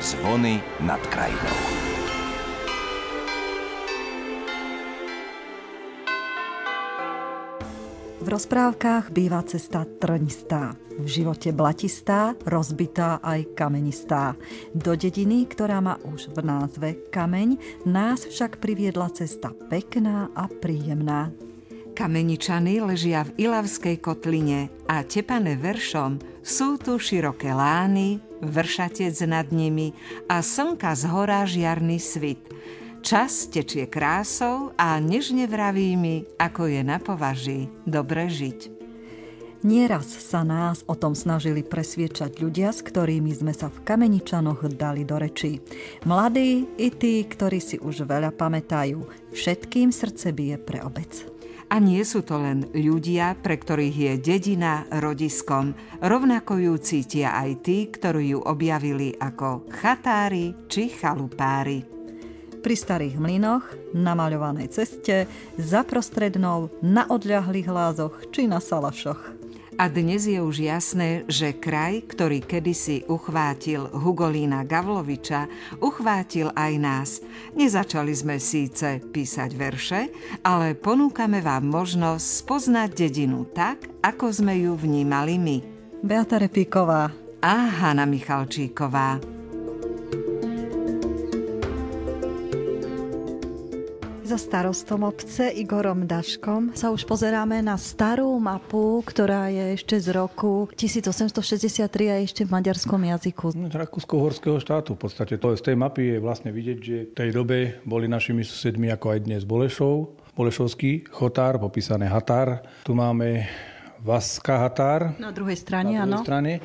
Zvony nad krajinou. V rozprávkach býva cesta trnistá, v živote blatistá, rozbitá aj kamenistá. Do dediny, ktorá má už v názve Kameň, nás však priviedla cesta pekná a príjemná. Kameničany ležia v Ilavskej kotline a tepané veršom sú tu široké lány, vršatec nad nimi a slnka z hora žiarny svit. Čas tečie krásou a nežne vraví mi, ako je na považí dobre žiť. Nieraz sa nás o tom snažili presviečať ľudia, s ktorými sme sa v Kameničanoch dali do rečí. Mladí i tí, ktorí si už veľa pamätajú, všetkým srdce bije pre obec. A nie sú to len ľudia, pre ktorých je dedina rodiskom. Rovnako ju cítia aj tí, ktorí ju objavili ako chatári či chalupári. Pri starých mlynoch, na maľovanej ceste, za prostrednou, na odľahlých lázoch či na salašoch. A dnes je už jasné, že kraj, ktorý kedysi uchvátil Hugolína Gavloviča, uchvátil aj nás. Nezačali sme síce písať verše, ale ponúkame vám možnosť spoznať dedinu tak, ako sme ju vnímali my. Beata Repíková a Hana Michalčíková. So starostom obce Igorom Daškom sa už pozeráme na starú mapu, ktorá je ešte z roku 1863 a ešte v maďarskom jazyku. Rakúsko-horského štátu v podstate. Z tej mapy je vlastne vidieť, že v tej dobe boli našimi susedmi ako aj dnes Bolešov, Bolešovský Chotár, popísané Határ. Tu máme Vaska Határ. Na druhej strane, áno.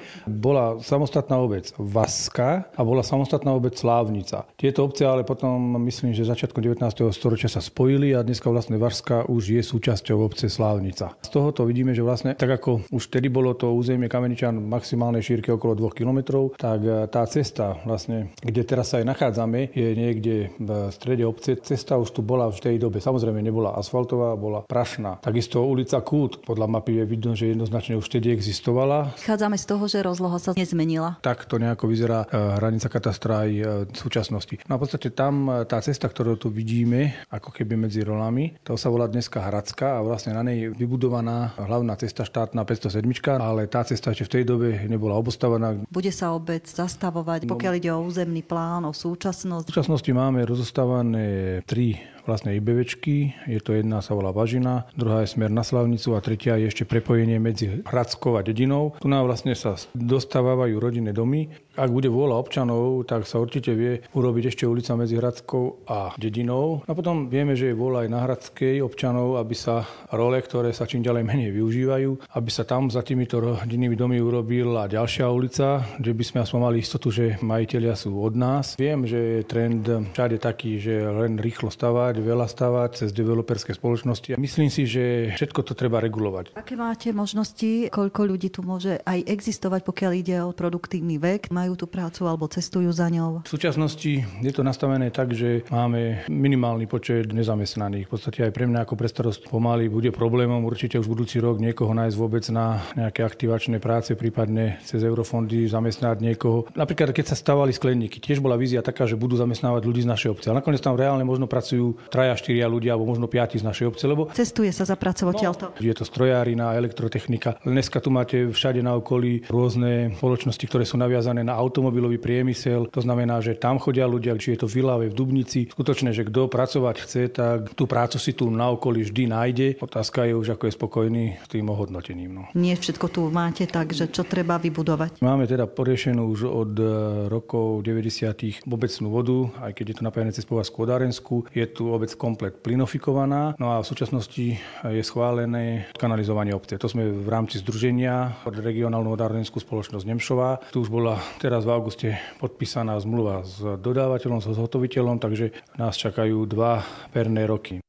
Bola samostatná obec Vaska a bola samostatná obec Slávnica. Tieto obce ale potom, myslím, že začiatkom 19. storočia sa spojili a dneska vlastne Vaska už je súčasťou obce Slávnica. Z tohoto vidíme, že vlastne tak ako už vtedy bolo to územie Kameničan v maximálnej šírke okolo 2 km, tak tá cesta vlastne, kde teraz sa aj nachádzame, je niekde v strede obce. Cesta už tu bola v tej dobe. Samozrejme nebola asfaltová, bola prašná. Takisto ulica Kút podľa mapy je že jednoznačne už vtedy existovala. Vychádzame z toho, že rozloha sa nezmenila. Tak to nejako vyzerá hranica katastra aj v súčasnosti. No a v podstate tam tá cesta, ktorú tu vidíme, ako keby medzi rolami, to sa volá dneska Hradská a vlastne na nej vybudovaná hlavná cesta štátna 507, ale tá cesta ešte v tej dobe nebola obostávaná. Bude sa obec zastavovať, pokiaľ ide o územný plán, o súčasnosť? V súčasnosti máme rozostávané 3 vlastne IBVčky. Je to jedna sa volá Bažina, druhá je smer na Slavnicu a tretia je ešte prepojenie medzi Hradskou a dedinou. Tu nám vlastne sa dostávajú rodinné domy. Ak bude vôľa občanov, tak sa určite vie urobiť ešte ulica medzi Hradskou a dedinou. A potom vieme, že je vôľa aj na Hradskej občanov, aby sa role, ktoré sa čím ďalej menej využívajú, aby sa tam za týmito rodinnými domy urobila ďalšia ulica, že by sme aspoň mali istotu, že majitelia sú od nás. Viem, že je trend všade taký, že len rýchlo stavať, veľa stavať cez developerské spoločnosti. Myslím si, že všetko to treba regulovať. Aké máte možnosti, koľko ľudí tu môže aj existovať, pokiaľ ide o produktívny vek? Majú tú prácu alebo cestujú za ňou? V súčasnosti je to nastavené tak, že máme minimálny počet nezamestnaných. V podstate aj pre mňa ako pre starostu pomaly bude problémom určite už budúci rok niekoho nájsť vôbec na nejaké aktivačné práce, prípadne cez eurofondy zamestnať niekoho. Napríklad keď sa stavali skleníky, tiež bola vízia taká, že budú zamestnávať ľudí z našej obce. A nakoniec tam reálne možno pracujú 3-4 ľudia alebo možno 5 z našej obce, lebo cestuje sa zapracovať odtiaľto. Je to strojárina, elektrotechnika. Dneska tu máte všade na okolí rôzne spoločnosti, ktoré sú naviazané na automobilový priemysel. To znamená, že tam chodia ľudia, či je to v Ilave, v Dubnici. Skutočne, že kto pracovať chce, tak tú prácu si tu na okolí vždy nájde. Otázka je už, ako je spokojný s tým ohodnotením. No. Nie všetko tu máte tak, že čo treba vybudovať. Máme teda poriešenú už od rokov 90. obecnú vodu, aj keď je to napájane cez Povazku Odárensku. Je tu obec komplet plynofikovaná. No a v súčasnosti je schválené kanalizovanie obce. To sme v rámci združenia od regionálnu vodárenskú spoločnosť Nemšová. Tu už bola teraz v auguste podpísaná zmluva s dodávateľom, so zhotoviteľom, takže nás čakajú 2 perné roky.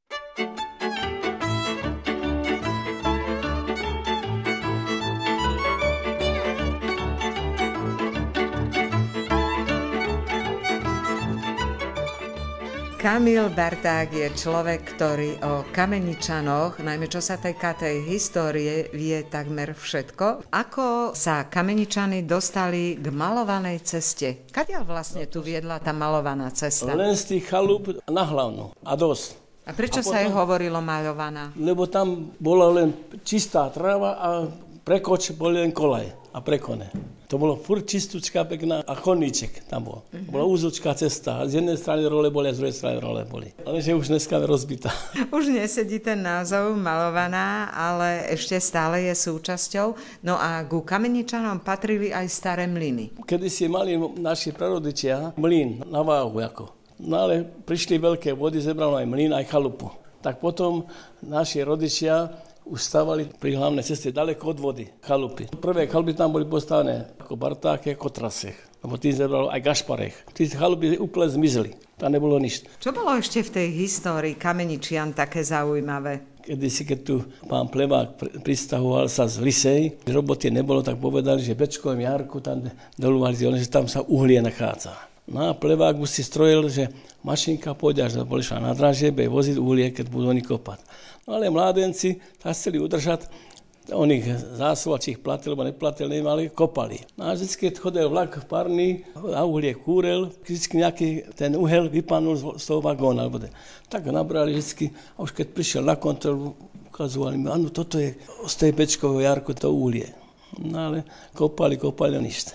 Kamil Barták je človek, ktorý o Kameničanoch, najmä čo sa týka tej histórie, vie takmer všetko. Ako sa Kameničany dostali k malovanej ceste? Kadiaľ vlastne tu viedla tá malovaná cesta? Len z tých chalúb na hlavnú. A dosť. A prečo sa jej hovorilo maľovaná? Lebo tam bola len čistá tráva a prekoč boli len kolaj a prekone. To bolo furt čistúčka, pekná a chodníček tam bol. Bola úzučká cesta. Z jednej strany role boli a z druhej strany role boli. Ale že už dneska je rozbitá. Už nesedí ten názov malovaná, ale ešte stále je súčasťou. No a ku Kameničanom patrili aj staré mlyny. Kedy si mali naši prarodičia mlyn na váhu ako. No ale prišli veľké vody, zebrali aj mlyn, aj chalupu. Tak potom naši rodičia už stávali pri hlavnej ceste daleko od vody, chalupy. Prvé chalupy tam boli postavené ako Bartáky, ako Trasech, lebo tým zebral aj Gašparech. Tí chalupy úplne zmizli, tam nebolo nič. Čo bolo ešte v tej histórii Kameničian také zaujímavé? Kedysi, keď tu pán Plevák pristahoval sa z Lisej, roboty nebolo, tak povedali, že v Bečkovom jarku tam doľúvali, že tam sa uhlie nachádza. No a Plevák už si strojil, že mašinka pôjde až boli šla na dražebe, voziť uhlie, keď budú oni kopať. No ale mládenci sa chceli udržať, oni zásobač ich platil, lebo neplatil, nemali, kopali. No a vždy, keď chodil vlak parný a uhlie kúrel, vždy nejaký ten uhel vypadnul z toho vagóna. Tak ho nabrali vždy a už keď prišiel na kontrolu, ukazovali mi, áno, toto je z tej Bečkového jarku to uhlie. No ale kopali a nič.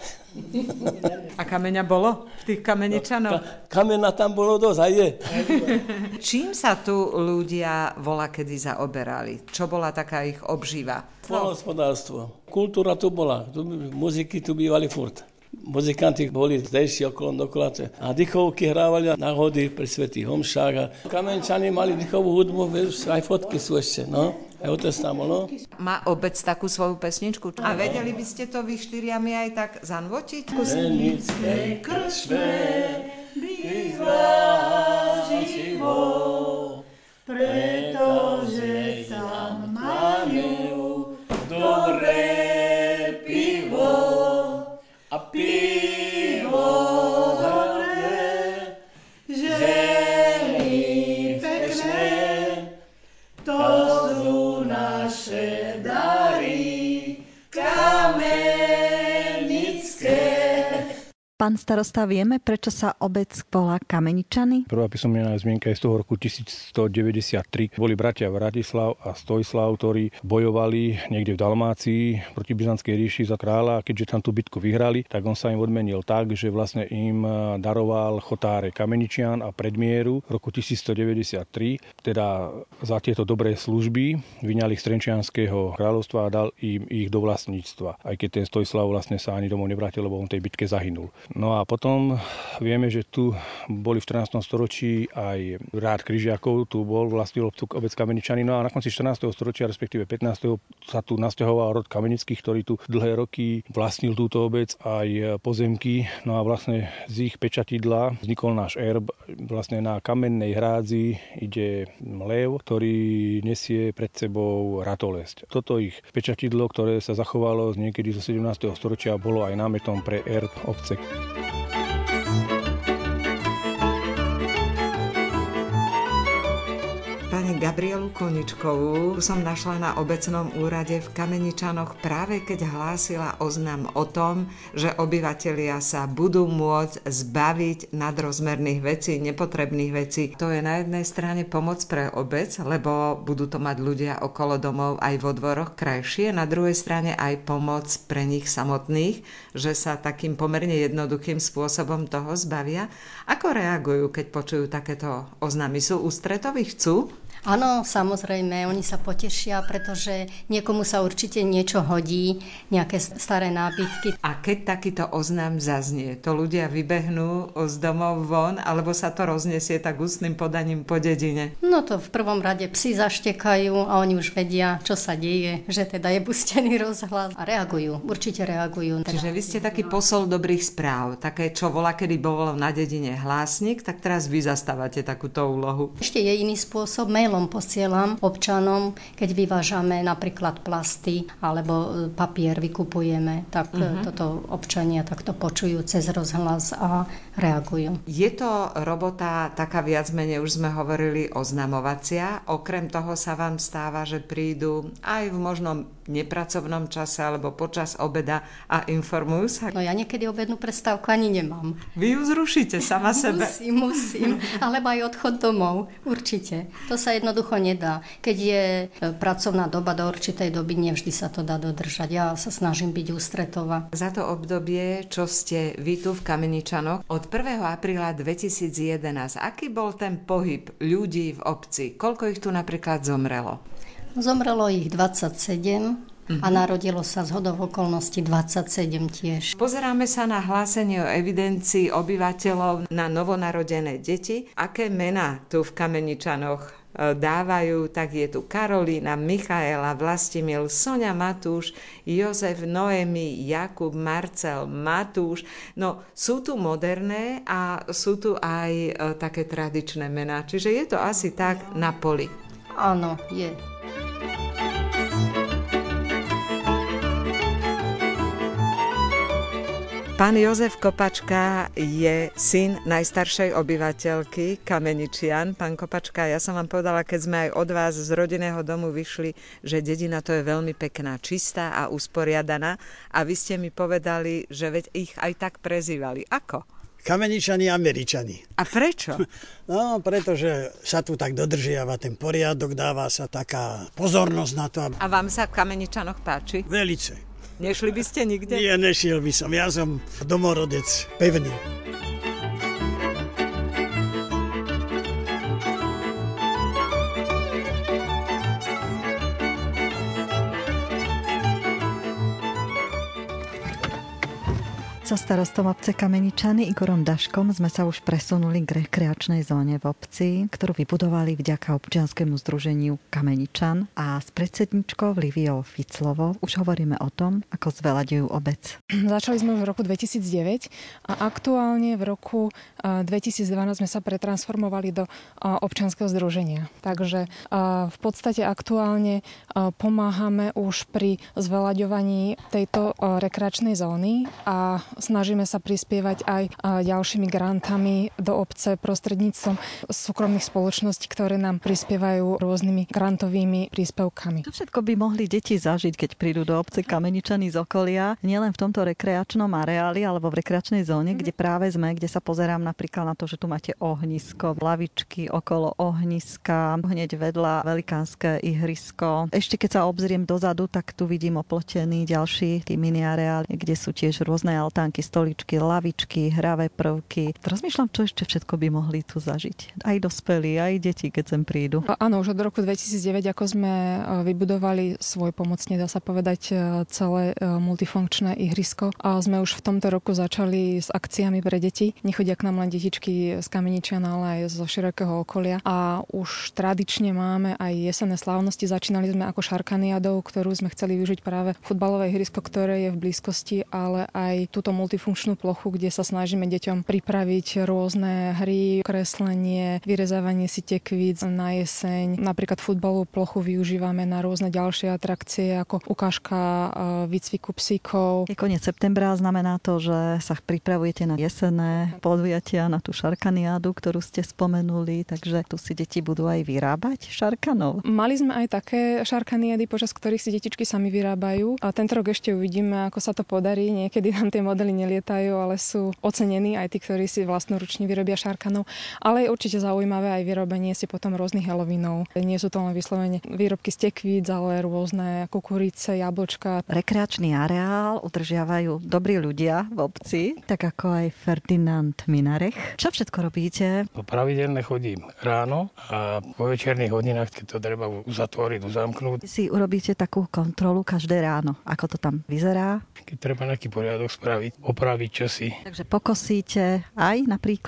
A kameňa bolo v tých Kameničanoch? Kamena tam bolo dosť, aj je. Čím sa tu ľudia volakedy zaoberali? Čo bola taká ich obživa? Poľnohospodárstvo. Kultúra tu bola, muziky tu bývali furt. Muzikanti boli zdejší okolo dokola a dychovky hrávali na hody pri svätých homšách. A Kamenčani mali dychovú hudbu, aj fotky sú ešte, no. Aj otec tam bol, no. Má obec takú svoju pesničku? A vedeli by ste to vy štyriami aj tak zanvočiť? Zenické krčme býva živo, pretože tam majú dobré pivo. A pivo hlavne, ženy pekné, to sú naše dary kamenické. Pán starosta, vieme, prečo sa obec volá Kameničany? Prvá písomná zmienka je z toho roku 1193. Boli bratia Vratislav a Stojslav, ktorí bojovali niekde v Dalmácii proti Byzantskej ríši za kráľa. Keďže tam tú bitku vyhrali, tak on sa im odmenil tak, že vlastne im daroval chotáre Kameničian a predmieru v roku 1193. Teda za tieto dobré služby vyňali z Trenčianskeho kráľovstva a dal im ich do vlastníctva. Aj keď ten Stojslav vlastne sa ani domov nevrátil, lebo on v tej bitke zahynul. No a potom vieme, že tu boli v 14. storočí aj rád Križiakov, tu bol vlastný obec Kameničany. No a na konci 14. storočia, respektíve 15. sa tu nasťahoval rod Kamenických, ktorý tu dlhé roky vlastnil túto obec aj pozemky. No a vlastne z ich pečatidla vznikol náš erb. Vlastne na kamennej hrádzi ide lev, ktorý nesie pred sebou ratolesť. Toto ich pečatidlo, ktoré sa zachovalo niekedy zo 17. storočia, bolo aj námetom pre erb obce. Pani Gabrielu Koničkovú som našla na obecnom úrade v Kameničanoch práve keď hlásila oznam o tom, že obyvatelia sa budú môcť zbaviť nadrozmerných vecí, nepotrebných vecí. To je na jednej strane pomoc pre obec, lebo budú to mať ľudia okolo domov aj vo dvoroch krajšie, na druhej strane aj pomoc pre nich samotných, že sa takým pomerne jednoduchým spôsobom toho zbavia. Ako reagujú, keď počujú takéto oznámy? Sú ústretoví, chcú? Áno, samozrejme, oni sa potešia, pretože niekomu sa určite niečo hodí, nejaké staré nábytky. A keď takýto oznám zaznie, to ľudia vybehnú z domov von, alebo sa to roznesie tak ústnym podaním po dedine? No to v prvom rade psi zaštekajú a oni už vedia, čo sa deje, že teda je pustený rozhlas a reagujú, určite reagujú. Čiže vy ste taký posol dobrých správ, také, čo volakedy bolo na dedine hlásnik, tak teraz vy zastávate takúto úlohu. Ešte je iný spôsob, mail mailom posielam občanom, keď vyvážame napríklad plasty alebo papier vykupujeme, tak toto občania takto počujú cez rozhlas a reagujú. Je to robota taká viac menej, už sme hovorili, oznamovacia. Okrem toho sa vám stáva, že prídu aj v možnom nepracovnom čase alebo počas obeda a informujú sa? No ja niekedy obednú prestávku ani nemám. Vy ju zrušíte sama sebe? Musím. Alebo aj odchod domov. Určite. To sa jednoducho nedá. Keď je pracovná doba do určitej doby, nevždy sa to dá dodržať. Ja sa snažím byť ústretová. Za to obdobie, čo ste vy tu v Kameničanoch, od 1. apríla 2011, aký bol ten pohyb ľudí v obci? Koľko ich tu napríklad zomrelo? Zomrelo ich 27 a narodilo sa zhodou okolností 27 tiež. Pozeráme sa na hlásenie o evidencii obyvateľov na novonarodené deti. Aké mená tu v Kameničanoch dávajú, tak je tu Karolína, Michaela, Vlastimil, Soňa, Matúš, Jozef, Noemi, Jakub, Marcel, Matúš. No, sú tu moderné a sú tu aj také tradičné mená. Čiže je to asi tak na poli. Áno, je. Pán Jozef Kopačka je syn najstaršej obyvateľky Kameničian. Pán Kopačka, ja som vám povedala, keď sme aj od vás z rodinného domu vyšli, že dedina to je veľmi pekná, čistá a usporiadaná. A vy ste mi povedali, že veď ich aj tak prezývali. Ako? Kameničani, Američani. A prečo? No, pretože sa tu tak dodržiava ten poriadok, dáva sa taká pozornosť na to. A vám sa v Kameničanoch páči? Velice. Nešli by ste nikde? Nie, nešiel by som. Ja som domorodec, pevný. So starostom obce Kameničany Igorom Daškom sme sa už presunuli k rekreačnej zóne v obci, ktorú vybudovali vďaka občianskemu združeniu Kameničan, a s predsedničkou Liviou Ficlovou už hovoríme o tom, ako zveľaďujú obec. Začali sme už v roku 2009 a aktuálne v roku 2012 sme sa pretransformovali do občianskeho združenia. Takže v podstate aktuálne pomáhame už pri zveľaďovaní tejto rekreačnej zóny a snažíme sa prispievať aj ďalšími grantami do obce prostredníctvom súkromných spoločností, ktoré nám prispievajú rôznymi grantovými príspevkami. To všetko by mohli deti zažiť, keď prídu do obce Kameničany z okolia, nielen v tomto rekreačnom areáli alebo v rekreačnej zóne, kde práve sme, kde sa pozerám napríklad na to, že tu máte ohnisko, lavičky okolo ohniska, hneď vedľa velikánske ihrisko. Ešte keď sa obzriem dozadu, tak tu vidím oplotený ďalší mini areál, kde sú tiež rôzne altánky, stoličky, lavičky, hravé prvky. Rozmýšľam, čo ešte všetko by mohli tu zažiť. Aj dospelí, aj deti, keď sem prídu. Áno, už od roku 2009, ako sme vybudovali svoj pomocne, dá sa povedať, celé multifunkčné ihrisko. A sme už v tomto roku začali s akciami pre deti. Nechodia k nám len detičky z Kameničian, ale aj zo širokého okolia. A už tradične máme aj jesenné slávnosti. Začínali sme ako šarkaniadou, ktorú sme chceli využiť práve futbalové ihrisko, ktoré je v blízkosti, ale aj túto multifunkčnú plochu, kde sa snažíme deťom pripraviť rôzne hry, kreslenie, vyrezávanie si tekvíc na jeseň. Napríklad futbalovú plochu využívame na rôzne ďalšie atrakcie, ako ukážka výcviku psíkov. Je koniec septembra, znamená to, že sa pripravujete na jesenné podujatia, na tú šarkaniádu, ktorú ste spomenuli, takže tu si deti budú aj vyrábať šarkanov. Mali sme aj také šarkaniády, počas ktorých si detičky sami vyrábajú. A tento rok ešte uvidíme, ako sa to podarí. Niekedy nám tie modely nelietajú, ale sú ocenení aj tí, ktorí si vlastnoručne vyrobia šarkanov. Ale je určite zaujímavé aj vyrobenie si potom rôznych Halloweenov. Nie sú to len vyslovene výrobky z tekvíc, ale rôzne kukurice, jablčka. Rekreačný areál udržiavajú dobrí ľudia v obci, tak ako aj Ferdinand Minarech. Čo všetko robíte? Pravidelne chodím ráno a po večerných hodinách, keď to treba uzatvoriť, uzamknúť. Si urobíte takú kontrolu každé ráno, ako to tam vyzerá? Keď treba nejaký poriadok spraviť, opraviť čosi. Takže pokosíte aj napríklad? No,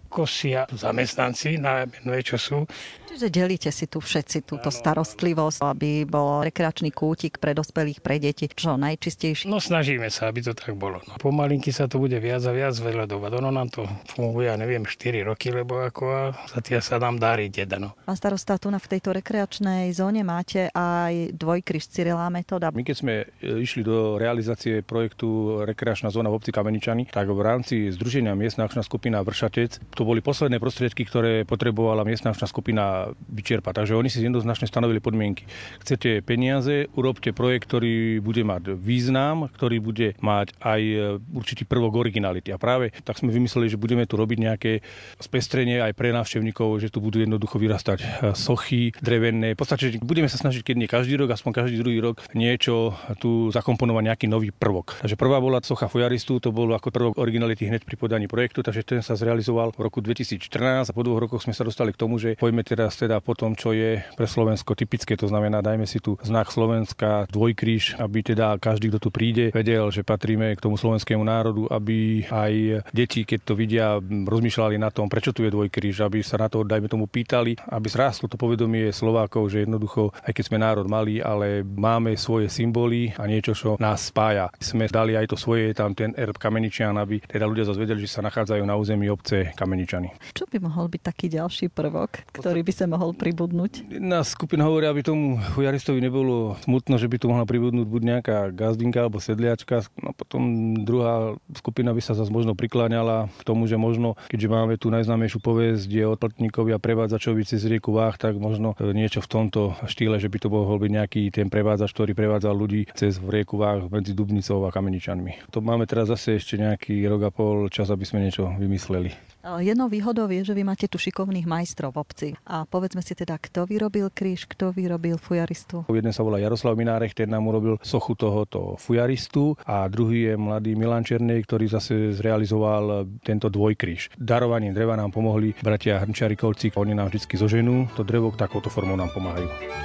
kosia zamestnanci, najmä čo sú. Čiže delíte si tu všetci túto starostlivosť, aby bol rekreačný kútik pre dospelých, pre deti čo najčistejší. No snažíme sa, aby to tak bolo. No. Pomalinky sa to bude viac a viac veľadovať. Ono nám to funguje, ja neviem, 4 roky, lebo ako a zatiaľ sa nám darí no. Pán starosta, tu v tejto rekreačnej zóne máte aj dvojkríž Cyrila Metoda. My keď sme išli do realizácie projektu Rekreačná zóna v obci Kameničany, tak v rámci Združenia Miestna akčná skupina Vršatec to boli posledné prostriedky, ktoré potrebovala Miestna akčná skupina vyčerpať. Takže oni si jednoznačne stanovili podmienky. Chcete peniaze, urobte projekt, ktorý bude mať význam, ktorý bude mať aj určitý prvok originality. A práve tak sme vymysleli, že budeme tu robiť nejaké spestrenie aj pre návštevníkov, že tu budú jednoducho vyrastať sochy drevené. V podstate budeme sa snažiť, keď nie každý rok, aspoň každý druhý rok niečo tu zakomponovať, nejaký nový prvok. Takže prvá bola socha fujaristu, to bolo ako prvok originality hneď pri podaní projektu, takže ten sa zrealizoval v roku 2014 a po 2 rokoch sme sa dostali k tomu, že poďme teraz po tom, čo je pre Slovensko typické, to znamená, dajme si tu znak Slovenska, dvojkríž, aby teda každý, kto tu príde, vedel, že patríme k tomu slovenskému národu, aby aj deti, keď to vidia, rozmýšľali na tom, prečo tu je dvojkríž, aby sa na to, dajme tomu, pýtali, aby zrástlo to povedomie Slovákov, že jednoducho, aj keď sme národ malý, ale máme svoje symboly a niečo, čo nás spája. Sme dali aj to svoje, tam ten erb Kameničian, aby teda ľudia zvedeli, že sa nachádzajú na území obce Kameničany. Čo by mohol byť taký ďalší prvok, ktorý by sa mohol pribudnúť? Jedna skupina hovorí, aby tomu fujaristovi nebolo smutno, že by tu mohla pribudnúť buď nejaká gazdinka alebo sedliačka. No potom druhá skupina by sa zase možno prikláňala k tomu, že možno, keďže máme tu najznámejšiu povesť, je od Pltníkovi a prevádzačovi cez rieku Váh, tak možno niečo v tomto štýle, že by to mohol byť nejaký ten prevádzač, ktorý prevádzal ľudí cez rieku Váh medzi Dubnicou a Kameničanmi. To máme teraz zase ešte nejaký rok a pol čas, aby sme niečo vymysleli. Jednou výhodou je, že vy máte tu šikovných majstrov v obci. A povedzme si teda, kto vyrobil kríž, kto vyrobil fujaristu. Jeden sa volá Jaroslav Minárech, ten nám urobil sochu tohoto fujaristu a druhý je mladý Milan Černej, ktorý zase zrealizoval tento dvojkríž. Darovaním dreva nám pomohli bratia Hrnčiarikovci, oni nám vždy zoženú to drevo, takouto formou nám pomáhajú.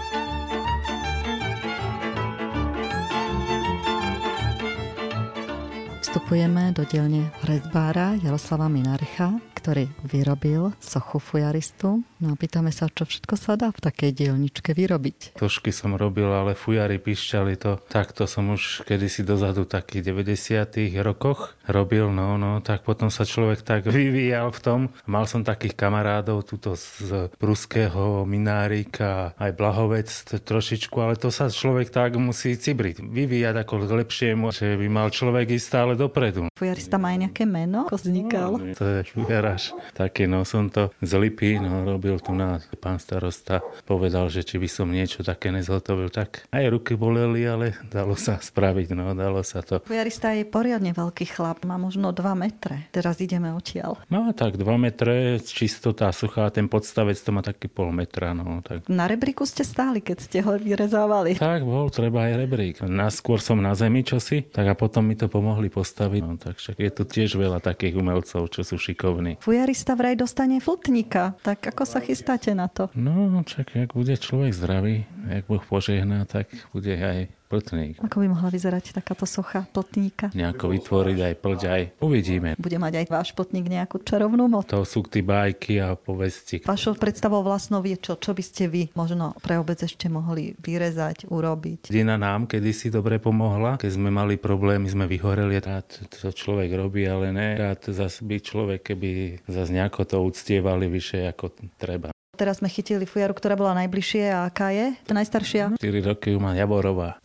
Vstupujeme do dielne rezbára Jaroslava Minárecha, ktorý vyrobil sochu fujaristu. No a pýtame sa, čo všetko sa dá v takej dielničke vyrobiť. Sošky som robil, ale fujary píšťali to. Takto som už kedysi dozadu, v takých 90. rokoch robil. No, tak potom sa človek tak vyvíjal v tom. Mal som takých kamarádov tuto z pruského Minárika, aj Blahovec trošičku, ale to sa človek tak musí cibriť. Vyvíjať ako k lepšiemu, že by mal človek ísť stále dopredu. Fujarista má aj nejaké meno? Ako vznikal? No, to je fujaraš. Také, som to z Lipy, robil tu na pán starosta. Povedal, že či by som niečo také nezhotovil, tak aj ruky boleli, ale dalo sa spraviť, dalo sa to. Fujarista je poriadne veľký chlap, má možno 2 metre. Teraz ideme odtiaľ. No tak 2 metre, čisto tá suchá, ten podstavec to má taký 0,5 metra. Tak. Na rebríku ste stáli, keď ste ho vyrezávali? Tak bol, treba aj rebrík. Naskôr som na zemi čosi, tak a potom mi to pomohli postaviť. Tak však je tu tiež veľa takých umelcov, čo sú šikovní. Fujarista vraj dostane flutníka, tak ako sa chystáte na to? No, čak, ak bude človek zdravý, ak Boh požehná, tak bude aj pltník. Ako by mohla vyzerať takáto socha pltníka? Nejako vytvoriť aj plť, aj uvidíme. Bude mať aj váš pltník nejakú čarovnú moc? To sú tí bajky a povesti. Vašou predstavou vlastnou je čo? Čo by ste vy možno pre obec ešte mohli vyrezať, urobiť? Dina nám kedysi dobre pomohla. Keď sme mali problémy, sme vyhoreli. Rád to človek robí, ale ne. Rád zase by človek, keby zase nejako to uctievali vyššie ako treba. Teraz sme chytili fujaru, ktorá bola najbližšie. A aká je? To najstaršia? 4 roky ju má Javorová.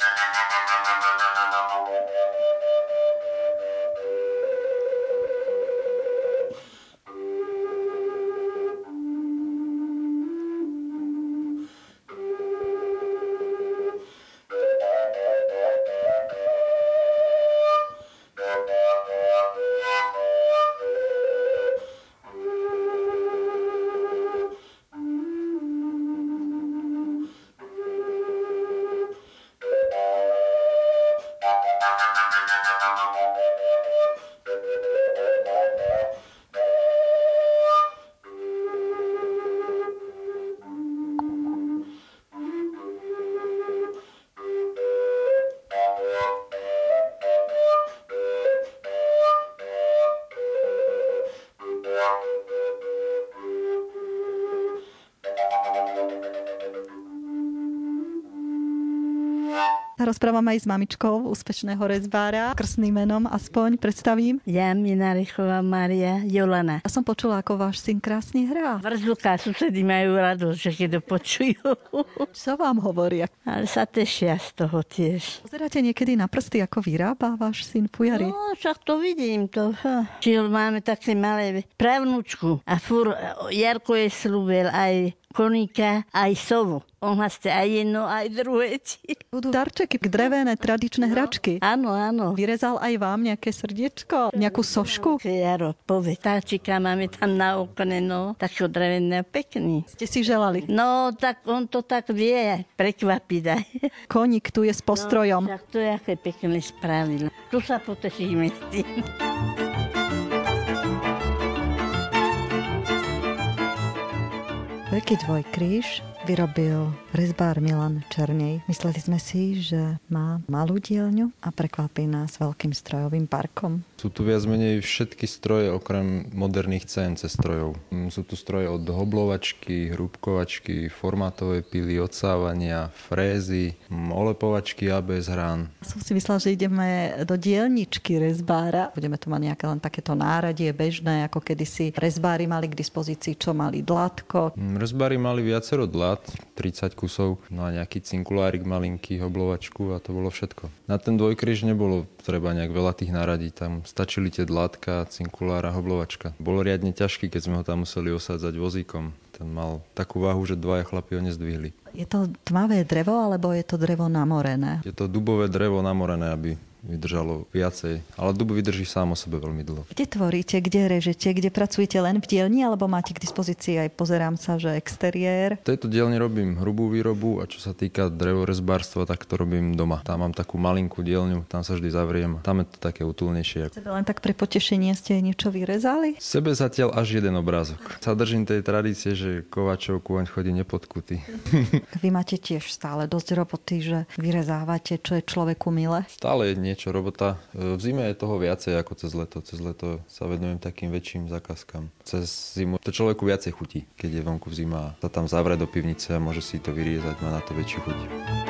rozprávam aj s mamičkou úspešného rezbára, krstným menom aspoň predstavím. Ja, Minarechová Mária Jolana. Ja som počula, ako váš syn krásne hrá. Vrzúka, susedy majú radosť, že keď to počujú. Čo vám hovoria? Ale sa tešia z toho tiež. Pozeráte niekedy na prsty, ako vyrába váš syn fujary? No, však to vidím. Čiže máme také malé pravnúčku a fur Jarko je slúbil aj koníka, aj sovu. On chce aj jedno, aj druhé. Budú darčeky, drevené, tradičné hračky. Áno, áno. Vyrezal aj vám nejaké srdiečko, nejakú sošku? Jaro, povie, táčika máme tam na okne, no, takého dreveného pekný. Ste si želali? No, tak on to tak vie prekvapiť aj. Koník tu je s postrojom. No, tak to je aké pekné spravil. Tu sa potešíme s tým. Veľký dvojkríž vyrobil rezbár Milan Černej. Mysleli sme si, že má malú dielňu a prekvapí nás veľkým strojovým parkom. Sú tu viac menej všetky stroje okrem moderných CNC strojov. Sú tu stroje od hoblovačky, hrúbkovačky, formátovej pily, odsávania, frézy, olepovačky ABS hrán. Som si myslela, že ideme do dielničky rezbára. Budeme tu mať nejaké len takéto náradie bežné, ako kedysi rezbári mali k dispozícii, čo mali dlátko. Rezbári mali viacero dlát, 30 kusov, no a nejaký cinkulárik malinký, hoblovačku a to bolo všetko. Na ten dvojkríž nebolo treba nejak veľa tých náradí, tam stačili tie dlátka, cinkulára, hoblovačka. Bolo riadne ťažký, keď sme ho tam museli osádzať vozíkom. Ten mal takú váhu, že dvaja chlapi ho nezdvihli. Je to tmavé drevo, alebo je to drevo namorené? Je to dubové drevo namorené, aby vydržalo viacej. Ale dub vydrží sám o sebe veľmi dlho. Kde tvoríte, kde režete, kde pracujete len v dielni, alebo máte k dispozícii aj, pozerám sa, že exteriér? V tejto dielni robím hrubú výrobu a čo sa týka drevorezbárstva, tak to robím doma. Tam mám takú malinkú dielňu, tam sa vždy zavriem. Tam je to také utulnejšie. Sebe len tak pre potešenie ste niečo vyrezali? Sebe zatiaľ až jeden obrázok. Sa držím tej tradície, že kovačov kôň chodí nepotkutý. Vy máte tiež stále dosť roboty, že vyrezávate, čo je človeku milé? Stále je niečo robota. V zime je toho viacej ako cez leto. Cez leto sa venujem takým väčším zákazkám. Cez zimu to človeku viacej chutí, keď je vonku zima a sa tam zavrie do pivnice a môže si to vyriezať, má na to väčšiu chuť.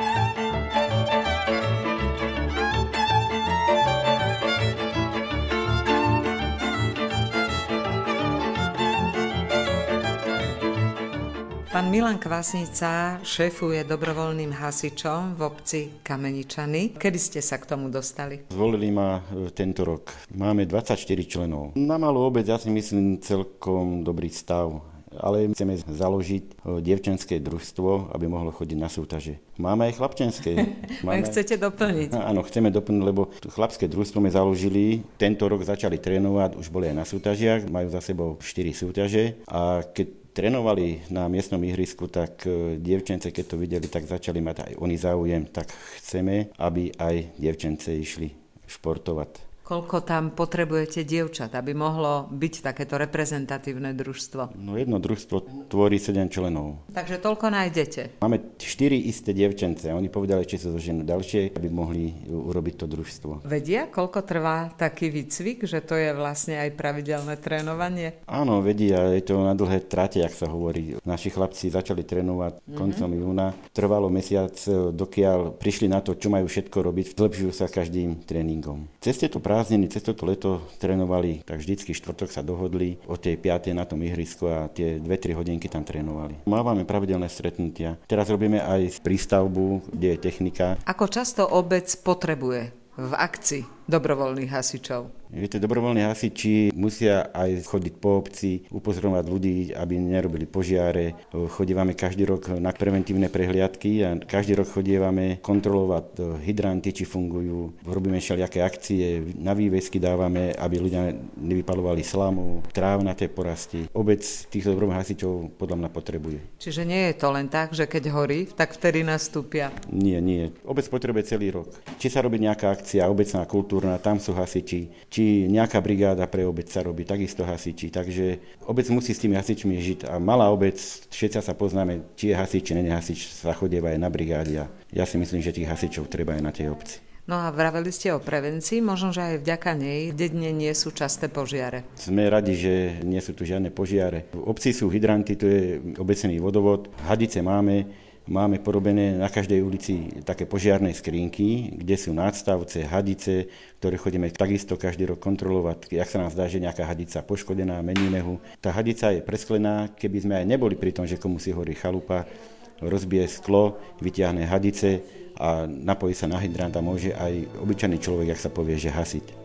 Pán Milan Kvasnica šéfuje dobrovoľným hasičom v obci Kameničany. Kedy ste sa k tomu dostali? Zvolili ma tento rok. Máme 24 členov. Na malú obec ja si myslím celkom dobrý stav. Ale chceme založiť dievčenské družstvo, aby mohlo chodiť na súťaže. Máme aj chlapčenské. Chcete doplniť? Áno, chceme doplniť, lebo chlapské družstvo sme založili. Tento rok začali trénovať, už boli aj na súťažiach. Majú za sebou 4 súťaže. A keď trénovali na miestnom ihrisku, tak dievčence, keď to videli, tak začali mať aj oni záujem. Tak chceme, aby aj dievčence išli športovať. Koľko tam potrebujete dievčat, aby mohlo byť takéto reprezentatívne družstvo? No jedno družstvo tvorí 7 členov. Takže toľko nájdete? Máme 4 isté dievčence. Oni povedali, či sa zoženú ďalšie, aby mohli urobiť to družstvo. Vedia, koľko trvá taký výcvik, že to je vlastne aj pravidelné trénovanie? Áno, vedia, je to na dlhé trate, jak sa hovorí. Naši chlapci začali trénovať koncom júna. Trvalo mesiac, dokiaľ prišli na to, čo majú všetko robiť. Zlepšujú sa každým tréningom. Cez tieto prázdniny, cez toto leto trénovali, tak vždycky štvrtok sa dohodli o tej 5. na tom ihrisku a tie 2-3 hodinky tam trénovali. Mávame pravidelné stretnutia. Teraz robíme aj prístavbu, kde je technika. Ako často obec potrebuje v akcii dobrovoľných hasičov? Viete, dobrovoľní hasiči musia aj chodiť po obci, upozorňovať ľudí, aby nerobili požiare. Chodívame každý rok na preventívne prehliadky a každý rok chodívame kontrolovať hydranty, či fungujú. Robíme všelijaké akcie, na vývesky dávame, aby ľudia nevypalovali slamu, trávnaté porasty. Obec týchto dobrovoľných hasičov podľa mňa potrebuje. Čiže nie je to len tak, že keď horí, tak vtedy nastúpia? Nie. Obec potrebuje celý rok. Či sa robí nejaká akcia, obecná, kultúrna, tam sú hasiči, či nejaká brigáda pre obec sa robí, takisto hasiči. Takže obec musí s tými hasičmi žiť. A malá obec, všetci sa poznáme, či je hasič, či nie je hasič, sa chodieva aj na brigády. Ja si myslím, že tých hasičov treba aj na tej obci. No a vraveli ste o prevencii, možno, že aj vďaka nej dedine nie sú časté požiare. Sme radi, že nie sú tu žiadne požiare. V obci sú hydranty, to je obecný vodovod, hadice máme, máme porobené na každej ulici také požiarne skrinky, kde sú nadstavce, hadice, ktoré chodíme takisto každý rok kontrolovať. Jak sa nám zdá, že nejaká hadica poškodená, meníme ho. Tá hadica je presklená, keby sme aj neboli pri tom, že komu si horí chalupa, rozbije sklo, vyťahne hadice a napojí sa na hydrant a môže aj obyčajný človek, jak sa povie, že hasiť.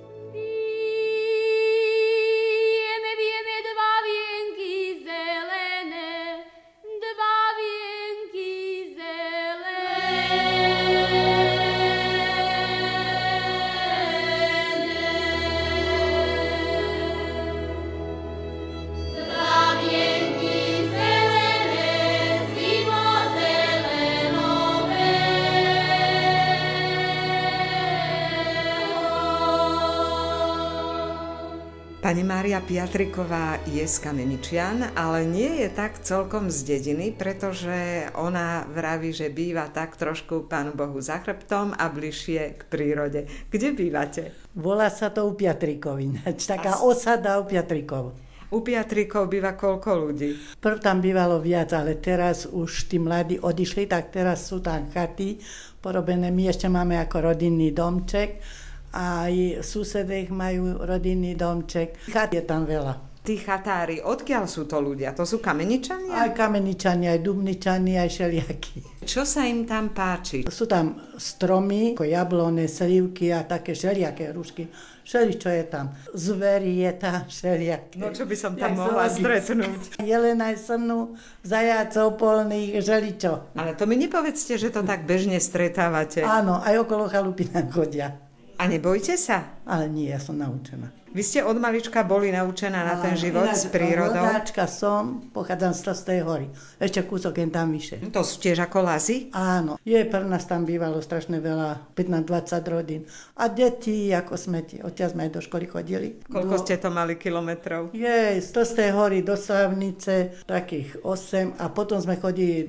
Pani Mária Piatriková je z Kameničian, ale nie je tak celkom z dediny, pretože ona vraví, že býva tak trošku Pánu Bohu za chrbtom a bližšie k prírode. Kde bývate? Volá sa to u Piatrikov, taká osada u Piatrikov. U Piatrikov býva koľko ľudí? Prv tam bývalo viac, ale teraz už tí mladí odišli, tak teraz sú tam chaty porobené. My ešte máme ako rodinný domček. Aj susedech majú rodinný domček. Chat je tam veľa. Tí chatári, odkiaľ sú to ľudia? To sú Kameničania? Aj Kameničania, aj Dubničania, aj šeliaky. Čo sa im tam páči? Sú tam stromy, ako jablone, slivky a také šeliaké hrušky. Všeličo je tam. Zvery je tam šeliaké. No čo by som tam mohla stretnúť? Jelenaj srnu, zajacov polných, želičo. Ale to mi nepovedzte, že to tak bežne stretávate. Áno, aj okolo chalupy nám chodia. A nebojte sa? Ale nie, ja som naučená. Vy ste od malička boli naučená na ten život s prírodou? Rodáčka som, pochádzam z Tlstej hory. Ešte kúsok jen tam vyše. To sú tiež ako lazy? Áno. Pre nás tam bývalo strašne veľa, 15-20 rodín. A deti, ako sme odtiaľ sme aj do školy chodili. Koľko ste to mali kilometrov? Z Tlstej hory do Slavnice, takých 8. A potom sme chodili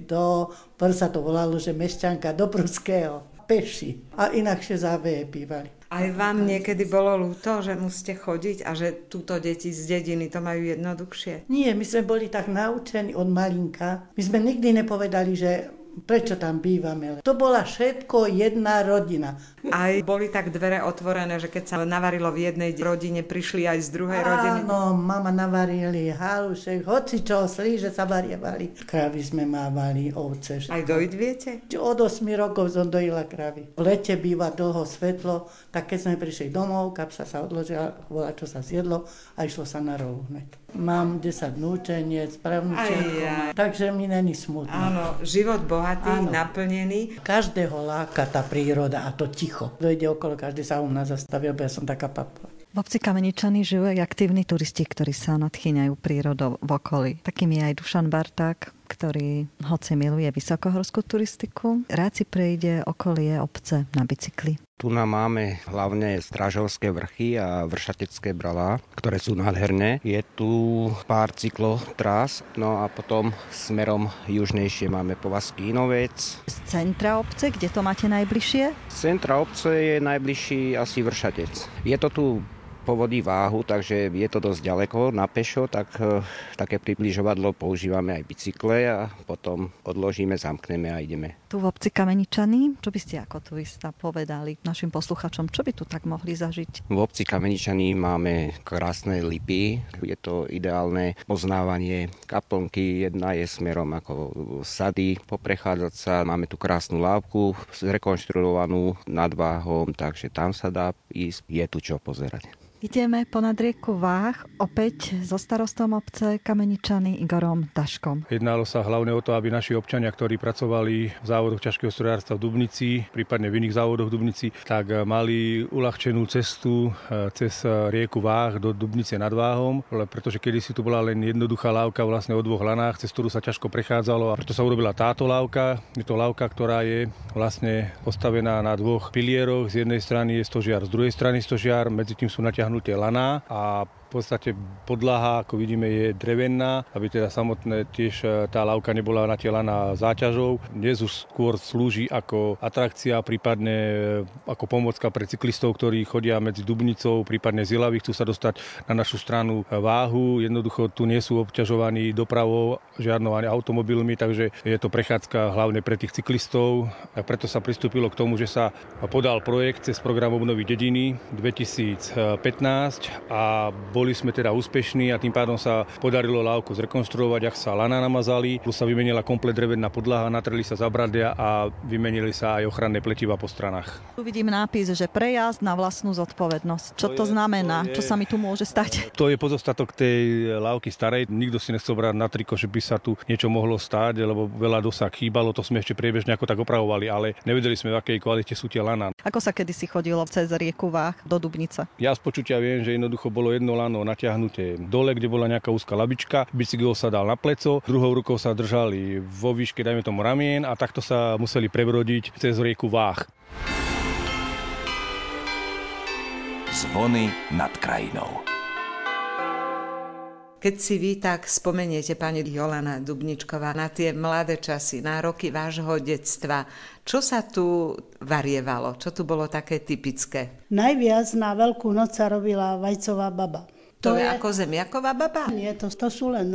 sa to volalo, že Mešťanka, do Pruského. Peši. A inakšie záveje bývali. Aj vám niekedy bolo ľúto, že musíte chodiť a že túto deti z dediny to majú jednoduchšie? Nie, my sme boli tak naučení od malinka. My sme nikdy nepovedali, že prečo tam bývame. To bola všetko jedna rodina. Aj boli tak dvere otvorené, že keď sa navarilo v jednej rodine, prišli aj z druhej rodiny? Áno, mama navarili halušek, hoci čo, slíže sa varievali. Kravy sme mávali, ovce. Aj dojiť viete? Od 8 rokov som dojila kravy. V lete býva dlho svetlo, tak keď sme prišli domov, kapsa sa odložila, volá, čo sa zjedlo a išlo sa na rov hneď. Mám 10 núčeniec, pravnúčenko, takže mi není smutno. Áno, život bohatý, naplnený. Každého láka tá príroda a to ticho. Dojde okolo, každý sa u nás zastaví, lebo ja som taká papa. V obci Kameničany žijú aj aktívni turisti, ktorí sa nadchýňajú prírodou v okolí. Takým je aj Dušan Barták, ktorý hoci miluje vysokohorskú turistiku, rád si prejde okolie obce na bicykli. Tu nám máme hlavne Strážovské vrchy a Vršatecké bralá, ktoré sú nádherné. Je tu pár cyklotrás, no a potom smerom južnejšie máme Povazký Inovec. Z centra obce, kde to máte najbližšie? Z centra obce je najbližší asi Vršatec. Je to tu povodí Váhu, takže je to dosť ďaleko na pešo, tak také približovadlo používame aj bicykle a potom odložíme, zamkneme a ideme. Tu v obci Kameničany, čo by ste ako turista povedali našim posluchačom, čo by tu tak mohli zažiť? V obci Kameničany máme krásne lipy, je to ideálne poznávanie kaplnky, jedna je smerom ako sady, poprechádzať sa, máme tu krásnu lávku zrekonštruovanú nad Váhom, takže tam sa dá ísť, je tu čo pozerať. Ideme ponad rieku Váh, opäť so starostom obce Kameničany Igorom Daškom. Jednalo sa hlavne o to, aby naši občania, ktorí pracovali v závodoch ťažkého strojárstva v Dubnici, prípadne v iných závodoch v Dubnici, tak mali uľahčenú cestu cez rieku Váh do Dubnice nad Váhom, pretože kedysi tu bola len jednoduchá lávka vlastne o dvoch lanách, cez ktorú sa ťažko prechádzalo, a preto sa urobila táto lávka. Je to lávka, ktorá je vlastne postavená na dvoch pilieroch. Z jednej strany je stožiar, z druhej strany stožiar, medzi tým sú natiahnuté laná a V podstate podlaha, ako vidíme, je drevená, aby teda samotné tiež tá lávka nebola natielaná záťažou. Dnes už skôr slúži ako atrakcia, prípadne ako pomocka pre cyklistov, ktorí chodia medzi Dubnicou, prípadne z Ilavy, chcú sa dostať na našu stranu Váhu. Jednoducho tu nie sú obťažovaní dopravou, žiadnou ani automobilmi, takže je to prechádzka hlavne pre tých cyklistov. A preto sa pristúpilo k tomu, že sa podal projekt cez program Obnovy dediny 2015 a boli sme teda úspešní a tým pádom sa podarilo lávku zrekonštruovať, ak sa lana namazali, plus sa vymenila komplet drevená podlaha, natreli sa zabradia a vymenili sa aj ochranné pletivá po stranách. Tu vidím nápis, že prejazd na vlastnú zodpovednosť. Čo to znamená? Čo sa mi tu môže stať? To je pozostatok tej lávky starej. Nikto si nechcel brať na triko, že by sa tu niečo mohlo stáť, lebo veľa dosah chýbalo, to sme ešte priebežne ako tak opravovali, ale nevedeli sme, v akej kvalite sú tie lana. Ako sa kedysi chodilo cez rieku Váh do Dubnice? Ja z počutia viem, že jednoducho bolo jedno lano natiahnuté dole, kde bola nejaká úzka labička, bicykel sa dal na pleco, druhou rukou sa držali vo výške, dajme tomu ramien a takto sa museli prebrodiť cez rieku Váh. Zvony nad krajinou. Keď si vy tak spomeniete, pani Jolana Dubničková, na tie mladé časy, na roky vášho detstva, čo sa tu varievalo? Čo tu bolo také typické? Najviac na Veľkú noc sa robila vajcová baba. To je ako zemiaková baba? Nie, to sú len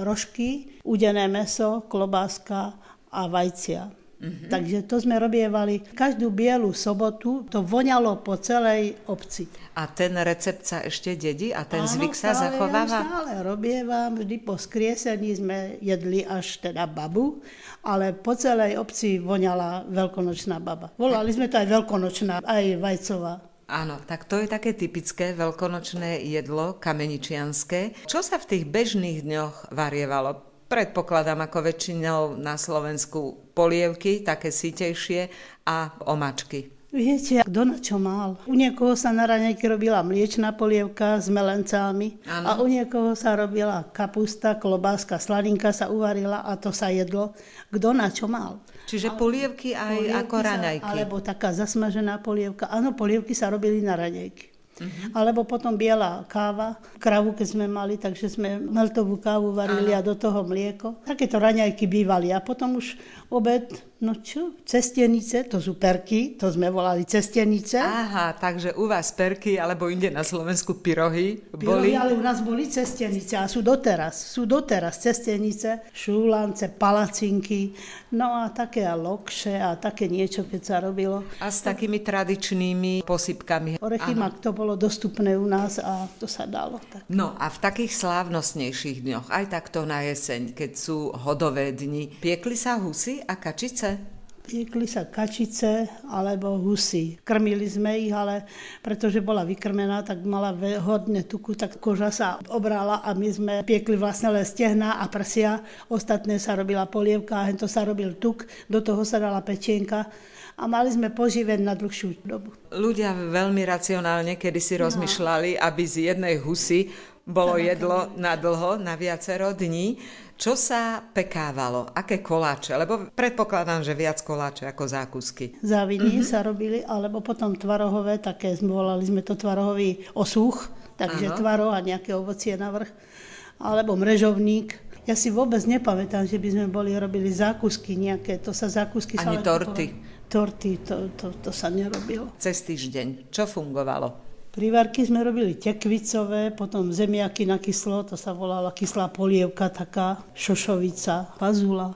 rožky, udené mäso, klobáska a vajcia. Takže to sme robievali každú bielu sobotu, to voňalo po celej obci. A ten recept sa ešte dedí a ten zvyk sa zachováva? Áno, stále robievam, vždy po skriesení sme jedli až teda babu, ale po celej obci voňala veľkonočná baba. Volali sme to aj veľkonočná, aj vajcová. Áno, tak to je také typické veľkonočné jedlo, kameničianske. Čo sa v tých bežných dňoch varievalo? Predpokladám, ako väčšinou na Slovensku polievky, také sýtejšie a omáčky. Viete, kto na čo mal. U niekoho sa na raňajky robila mliečna polievka s melencami. Ano. A u niekoho sa robila kapusta, klobáska, sladinka sa uvarila a to sa jedlo. Kto na čo mal. Čiže polievky aj ako raňajky. Alebo taká zasmažená polievka. Áno, polievky sa robili na raňajky. Alebo potom biela káva, kravu, keď sme mali, takže sme meltovú kávu varili a do toho mlieko. Takéto raňajky bývali a potom už obed, no čo, cestenice, to sú perky, to sme volali cestenice. Aha, takže u vás perky, alebo inde na Slovensku pyrohy boli? Pyrohy, ale u nás boli cestenice a sú doteraz cestenice, šúlance, palacinky, no a také lokše a také niečo, keď sa robilo. A s takými tradičnými posypkami. Orechymak to bolo dostupné u nás a to sa dalo. Tak. No a v takých slávnostnejších dňoch, aj takto na jeseň, keď sú hodové dni, piekli sa husy a kačice? Piekli sa kačice alebo husy. Krmili sme ich, ale pretože bola vykrmená, tak mala hodne tuku, tak koža sa obrala a my sme piekli vlastne len stehná a prsia. Ostatné sa robila polievka a hento sa robil tuk, do toho sa dala pečienka. A mali sme poživeť na dlhšiu dobu. Ľudia veľmi racionálne kedysi rozmýšľali, aby z jednej husy bolo jedlo na dlho, na viacero dní. Čo sa pekávalo? Aké koláče? Lebo predpokladám, že viac koláče ako zákusky. Záviny sa robili, alebo potom tvarohové, také volali sme to tvarohový osúch, takže tvaroh a nejaké ovocie navrch. Alebo mrežovník. Ja si vôbec nepamätám, že by sme robili zákusky nejaké, to sa zákusky... Ani torty. Torty, to sa nerobilo. Cez týždeň. Čo fungovalo? Prívarky sme robili tekvicové, potom zemiaky na kyslo, to sa volala kyslá polievka, taká šošovica, fazula,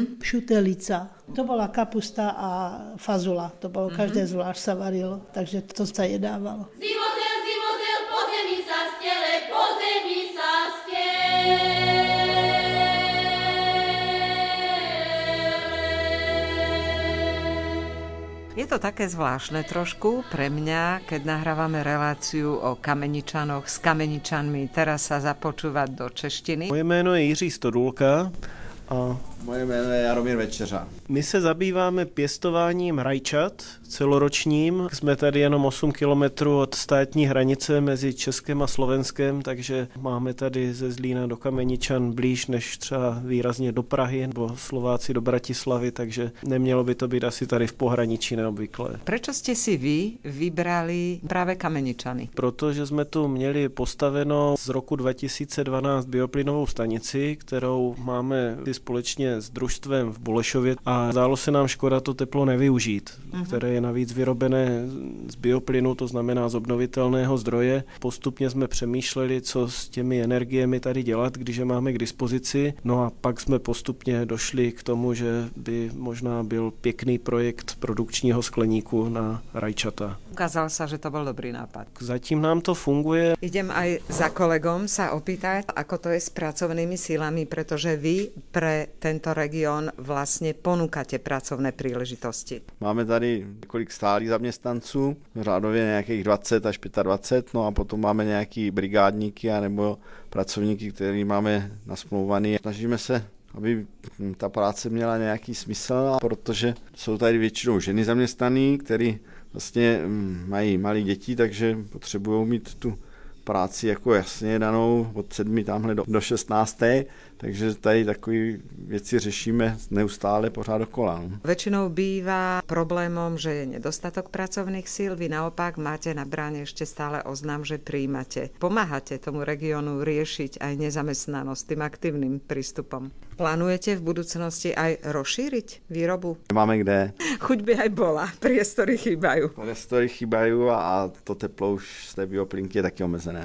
šutelica. To bola kapusta a fazula, to bolo každé zvlášť sa varilo, takže to sa jedávalo. Zimozel, po zemi sa stele, po zemi sa stele. Je to také zvláštne trošku pre mňa, keď nahrávame reláciu o Kameničanoch s Kameničanmi, teraz sa započúvať do češtiny. Moje jméno je Jiří Stodulka a Moje jméno je Jaromír Večeřa. My se zabýváme pěstováním rajčat celoročním. Jsme tady jenom 8 kilometrů od státní hranice mezi Českem a Slovenskem, takže máme tady ze Zlína do Kameničan blíž než třeba výrazně do Prahy nebo Slováci do Bratislavy, takže nemělo by to být asi tady v pohraničí neobvyklé. Prečo ste si vy vybrali práve Kameničany? Protože jsme tu měli postaveno z roku 2012 bioplynovou stanici, kterou máme společně s družstvem v Bolešově a zdálo se nám škoda to teplo nevyužít, které je navíc vyrobené z bioplynu, to znamená z obnovitelného zdroje. Postupně jsme přemýšleli, co s těmi energiemi tady dělat, když je máme k dispozici. No a pak jsme postupně došli k tomu, že by možná byl pěkný projekt produkčního skleníku na rajčata. Ukázalo sa, že to bol dobrý nápad. Zatím nám to funguje. Idem aj za kolegom sa opýtať, ako to je s pracovnými sílami, pretože vy pre tento región vlastne ponúkate pracovné príležitosti. Máme tady několik stálých zaměstnanců, řádově nějakých 20 až 25, no a potom máme nějaký brigádníky nebo pracovníky, který máme nasmlouvaný. Snažíme se, aby ta práce měla nějaký smysl, protože jsou tady většinou ženy zaměstnaný, který vlastně mají malé děti, takže potřebují mít tu práci jako jasně danou od 7 tamhle do 16. Takže tady takové věci řešíme neustále pořád dokola. Väčšinou býva problémom, že je nedostatok pracovných síl, vy naopak máte na bráne ešte stále oznam, že prijímate. Pomáhate tomu regiónu riešiť aj nezamestnanosť tým aktívnym prístupom. Plánujete v budúcnosti aj rozšíriť výrobu? Máme kde. Chuť by aj bola, priestory chýbajú. Priestory chýbajú a to teplo už z té bioplynky je taky omezené.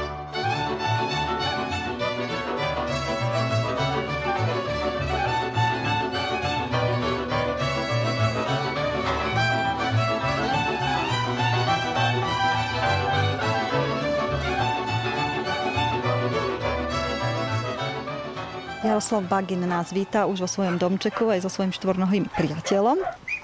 Jaroslav Bagin nás víta už vo svojom domčeku aj so svojím štvornohým priateľom.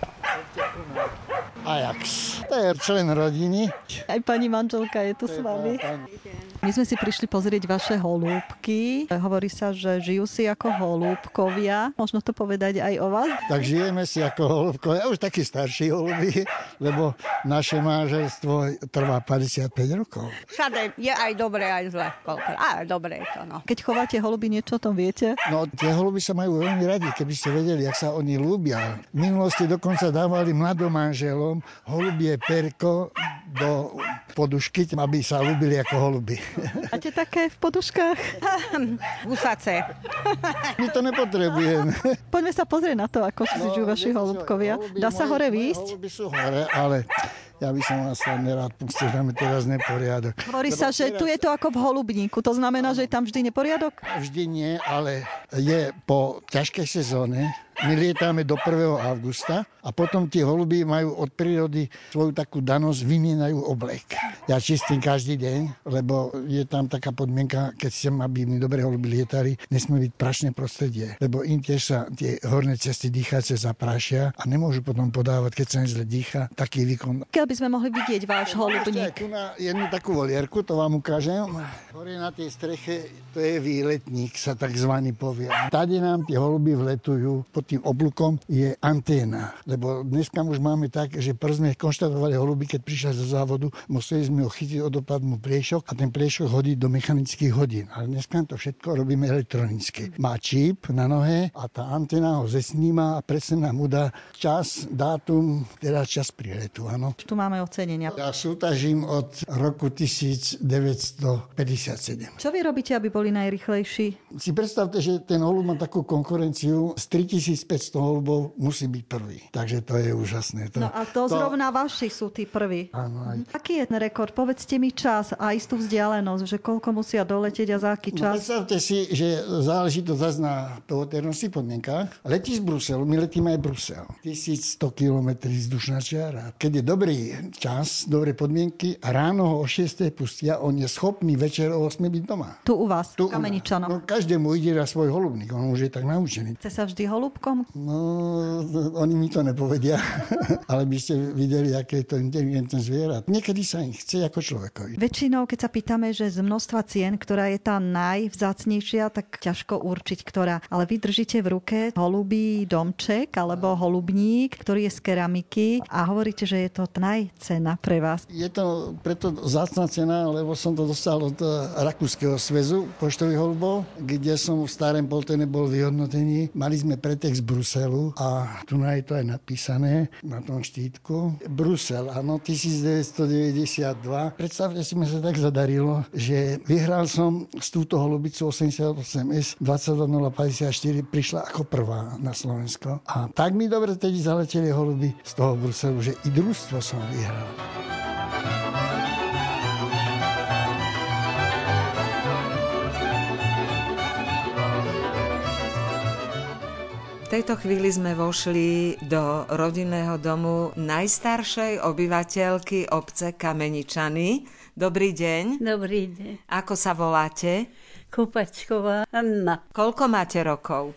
Ajax. To je člen rodiny. Aj pani manželka je tu s vami. My sme si prišli pozrieť vaše holúbky. Hovorí sa, že žijú si ako holúbkovia. Možno to povedať aj o vás? Tak žijeme si ako holúbkovia. Už takí starší holúby, lebo naše manželstvo trvá 55 rokov. Všade je aj dobré, aj zle. Ale dobré je to, no. Keď chováte holuby, niečo o tom viete? No, tie holuby sa majú veľmi radi, keby ste vedeli, jak sa oni ľúbia. V minulosti dokonca dávali mladom manželom holubie perko do podušky, aby sa ľúbili ako holuby. Máte také v poduškách? Husace. My to nepotrebujeme. Poďme sa pozrieť na to, ako si žijú vaši holubkovia. Dá sa hore výjsť? Holuby sú hore, ale ja by som vás tam nerád pustil, tam je teraz neporiadok. Hovorí sa, že tu je to ako v holubníku. To znamená, že je tam vždy neporiadok? Vždy nie, ale je po ťažkej sezóne. My lietáme do 1. augusta a potom tie holuby majú od prírody svoju takú danosť, vymienajú oblek. Ja čistím každý deň, lebo je tam taká podmienka, keď chcem, aby mi dobre holuby lietali, nesmie byť prašné prostredie, lebo im tiež sa tie horné cesty dýchace zaprašia a nemôžu potom podávať, keď sa nezle dýcha, taký výkon. Keď by sme mohli vidieť váš holubník? Tu na jednu takú volierku, to vám ukážem. Hore na tej streche, to je výletník, sa takzvaný povie. Tady nám tie holuby vletujú, pod tým oblúkom je anténa, lebo dneska už máme tak, že prv sme konštatovali holuby, keď prišli zo závodu, museli sme ho chytiť od opadmu pliešok a ten pliešok hodiť do mechanických hodín. Ale dneska to všetko robíme elektronicky. Má čip na nohe a tá anténa ho zesníma a presne nám udá čas, dátum, teda čas príletu, áno. Tu máme ocenenia. Ja súťažím od roku 1957. Čo vy robíte, aby boli najrýchlejší? Si predstavte, že ten holub má takú konkurenciu, z 3500 holubov musí byť prvý. Takže to je úžasné. No a to zrovna vaši sú tí prví. Áno, aj. Aký je ten rekord? Povedzte mi čas a istú vzdialenosť, že koľko musia doletieť a za aký čas? No, predstavte si, že záleží to zase na pohoternosti podmienkách. Letí z Bruselu, my letíme aj Brusel. 1100 km vzdušná čiara. Keď je dobrý čas, dobré podmienky a ráno ho o 6. pustia, on je schopný večer o 8 byť doma. Tu u vás, v Kameničanoch. No, každému ide na svoj holubník, on už je tak naučený. Chce sa vždy holubko Vlkom? No, oni mi to nepovedia, ale by ste videli, aké je to inteligentné zviera. Niekedy sa im chce ako človekovi. Väčšinou, keď sa pýtame, že z množstva cien, ktorá je tá najvzácnejšia, tak ťažko určiť, ktorá. Ale vy držíte v ruke holubí domček alebo holubník, ktorý je z keramiky a hovoríte, že je to najcena pre vás. Je to preto vzácna cena, lebo som to dostal od Rakúskeho sväzu poštových holubov, kde som v Starém Poltene bol vyhodnotený. Mali sme pretext z Bruselu a tu je to aj napísané na tom štítku. Brusel, áno, 1992. Predstavte si, mi sa tak zadarilo, že vyhral som z túto holubicu 88S 22054, prišla ako prvá na Slovensko. A tak mi dobre tedy zaleteli holuby z toho Bruselu, že i družstvo som vyhral. V tejto chvíli sme vošli do rodinného domu najstaršej obyvateľky obce Kameničany. Dobrý deň. Dobrý deň. Ako sa voláte? Kopačková Anna. Koľko máte rokov?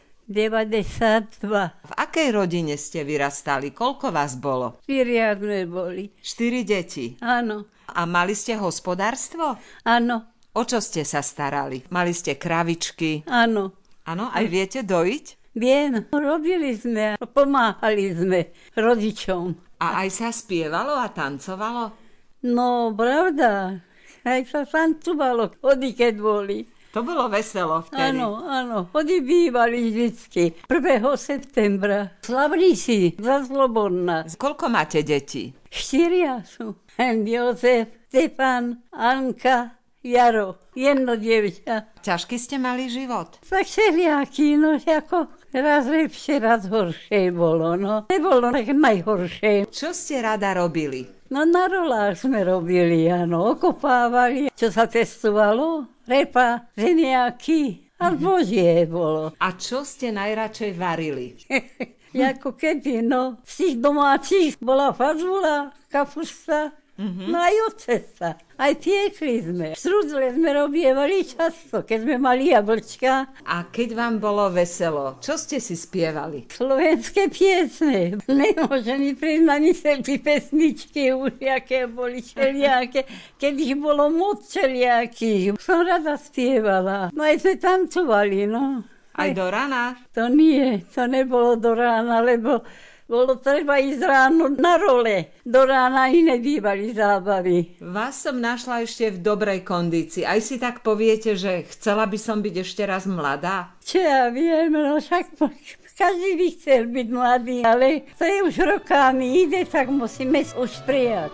92. V akej rodine ste vyrastali? Koľko vás bolo? 4 sme boli. 4 deti? Áno. A mali ste hospodárstvo? Áno. O čo ste sa starali? Mali ste kravičky? Áno. Áno, aj viete dojiť? Viem, robili sme, pomáhali sme rodičom. A aj sa spievalo a tancovalo? No, pravda. Aj sa tancovalo, hody keď boli. To bolo veselo vtedy. Áno, áno, hody bývali vždycky. 1. septembra. Slavníci, za Slobodná. Koľko máte detí? 4 sú. Jozef, Stefan, Anka, Jaro. Jedno dievča. Ťažký ste mali život? Tak všelijaký, no ako raz lepšie, raz horšie bolo, no. Nebolo tak najhoršie. Čo ste rada robili? No na rolách sme robili, áno, okopávali. Čo sa testovalo? Repa, zemiaky a zbožie bolo. A čo ste najradšej varili? Ako kedy, no. Z tých domácich bola fazula, kapusta, no aj ocesa. Aj piekli sme. Strudle sme robievali často, keď sme mali jablčka. A keď vám bolo veselo, čo ste si spievali? Slovenské piesne. Nemôžem priznať myselky pesničky, už jaké boli čeliaké. Keď ich bolo moc čeliakých. Som rada spievala. No aj sme tancovali, no. Aj do rána? To nie, to nebolo do rána, lebo bolo treba ísť ráno na role. Do rána iné bývali zábavy. Vás som našla ešte v dobrej kondícii. Aj si tak poviete, že chcela by som byť ešte raz mladá? Čo ja viem, no však každý by chcel byť mladý, ale to je už rokami ide, tak musíme už prijať.